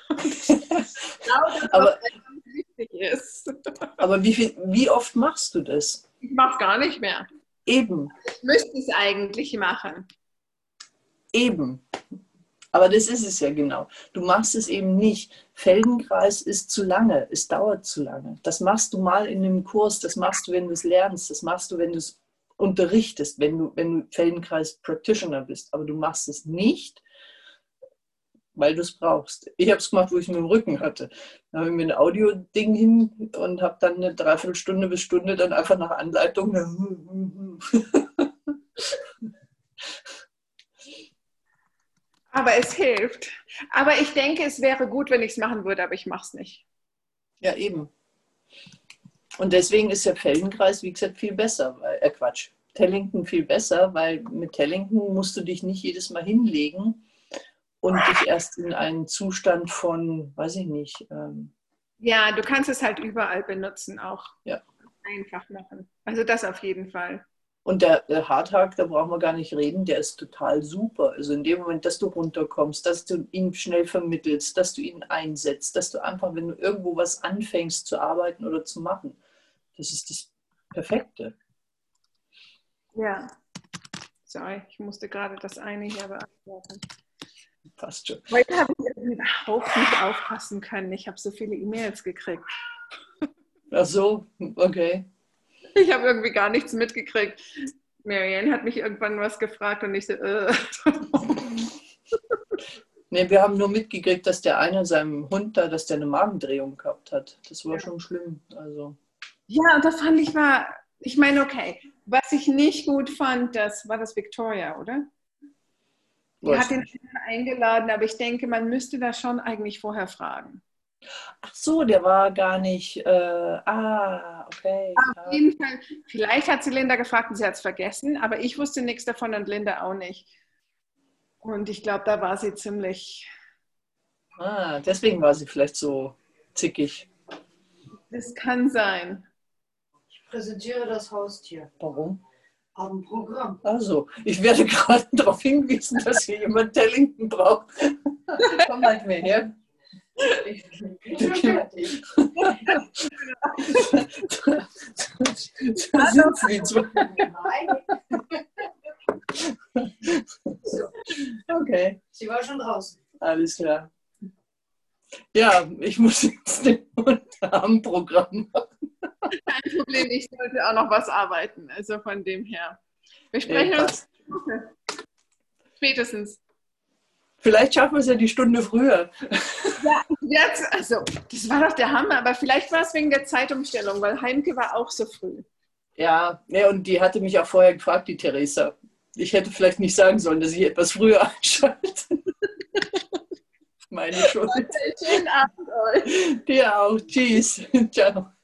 Aber wichtig ist. Aber wie, viel, wie oft machst du das? Ich mache es gar nicht mehr. Eben. Ich müsste es eigentlich machen. Eben. Aber das ist es ja genau. Du machst es eben nicht. Feldenkreis ist zu lange. Es dauert zu lange. Das machst du mal in einem Kurs. Das machst du, wenn du es lernst. Das machst du, wenn du es unterrichtest, wenn du, wenn du Feldenkreis-Practitioner bist. Aber du machst es nicht, weil du es brauchst. Ich habe es gemacht, wo ich es mit dem Rücken hatte. Da habe ich mir ein Audio-Ding hin und habe dann eine Dreiviertelstunde bis Stunde dann einfach nach Anleitung. Aber es hilft. Aber ich denke, es wäre gut, wenn ich es machen würde, aber ich mache es nicht. Ja, eben. Und deswegen ist der Feldenkreis, wie gesagt, viel besser. Weil, äh Quatsch, Tellington viel besser, weil mit Tellington musst du dich nicht jedes Mal hinlegen und dich erst in einen Zustand von, weiß ich nicht. Ähm ja, du kannst es halt überall benutzen auch. Ja. Einfach machen. Also das auf jeden Fall. Und der, der Hardhack, da brauchen wir gar nicht reden, der ist total super. Also in dem Moment, dass du runterkommst, dass du ihn schnell vermittelst, dass du ihn einsetzt, dass du einfach, wenn du irgendwo was anfängst zu arbeiten oder zu machen, das ist das Perfekte. Ja. Sorry, ich musste gerade das eine hier beantworten. Passt schon. Heute habe ich überhaupt nicht aufpassen können. Ich habe so viele E-Mails gekriegt. Ach so, okay. Ich habe irgendwie gar nichts mitgekriegt. Marianne hat mich irgendwann was gefragt und ich so, äh. Nee, wir haben nur mitgekriegt, dass der eine seinem Hund da, dass der eine Magendrehung gehabt hat. Das war schon schlimm. Also. Ja, und da fand ich mal, ich meine, okay, was ich nicht gut fand, das war das Victoria, oder? Die hat ihn eingeladen, aber ich denke, man müsste da schon eigentlich vorher fragen. Ach so, der war gar nicht, äh, ah, okay. Auf jeden Fall, vielleicht hat sie Linda gefragt und sie hat es vergessen, aber ich wusste nichts davon und Linda auch nicht. Und ich glaube, da war sie ziemlich... Ah, deswegen war sie vielleicht so zickig. Das kann sein. Ich präsentiere das Haustier. Warum? Am Programm. Also, ich werde gerade darauf hingewiesen, dass hier jemand Tellington braucht. Komm halt mir her. Ich bin fertig. Da sind sie zwei. Okay. Sie war schon draußen. Alles klar. Ja, ich muss jetzt den Unterarmprogramm machen. Kein Problem, ich sollte auch noch was arbeiten. Also von dem her. Wir sprechen Ja, uns spätestens. Vielleicht schaffen wir es ja die Stunde früher. Ja, jetzt, also, das war doch der Hammer, aber vielleicht war es wegen der Zeitumstellung, weil Heimke war auch so früh. Ja, ne, und die hatte mich auch vorher gefragt, die Theresa. Ich hätte vielleicht nicht sagen sollen, dass ich etwas früher einschalte. Meine Schuld. Schönen Abend euch. Dir auch. Tschüss. Ciao.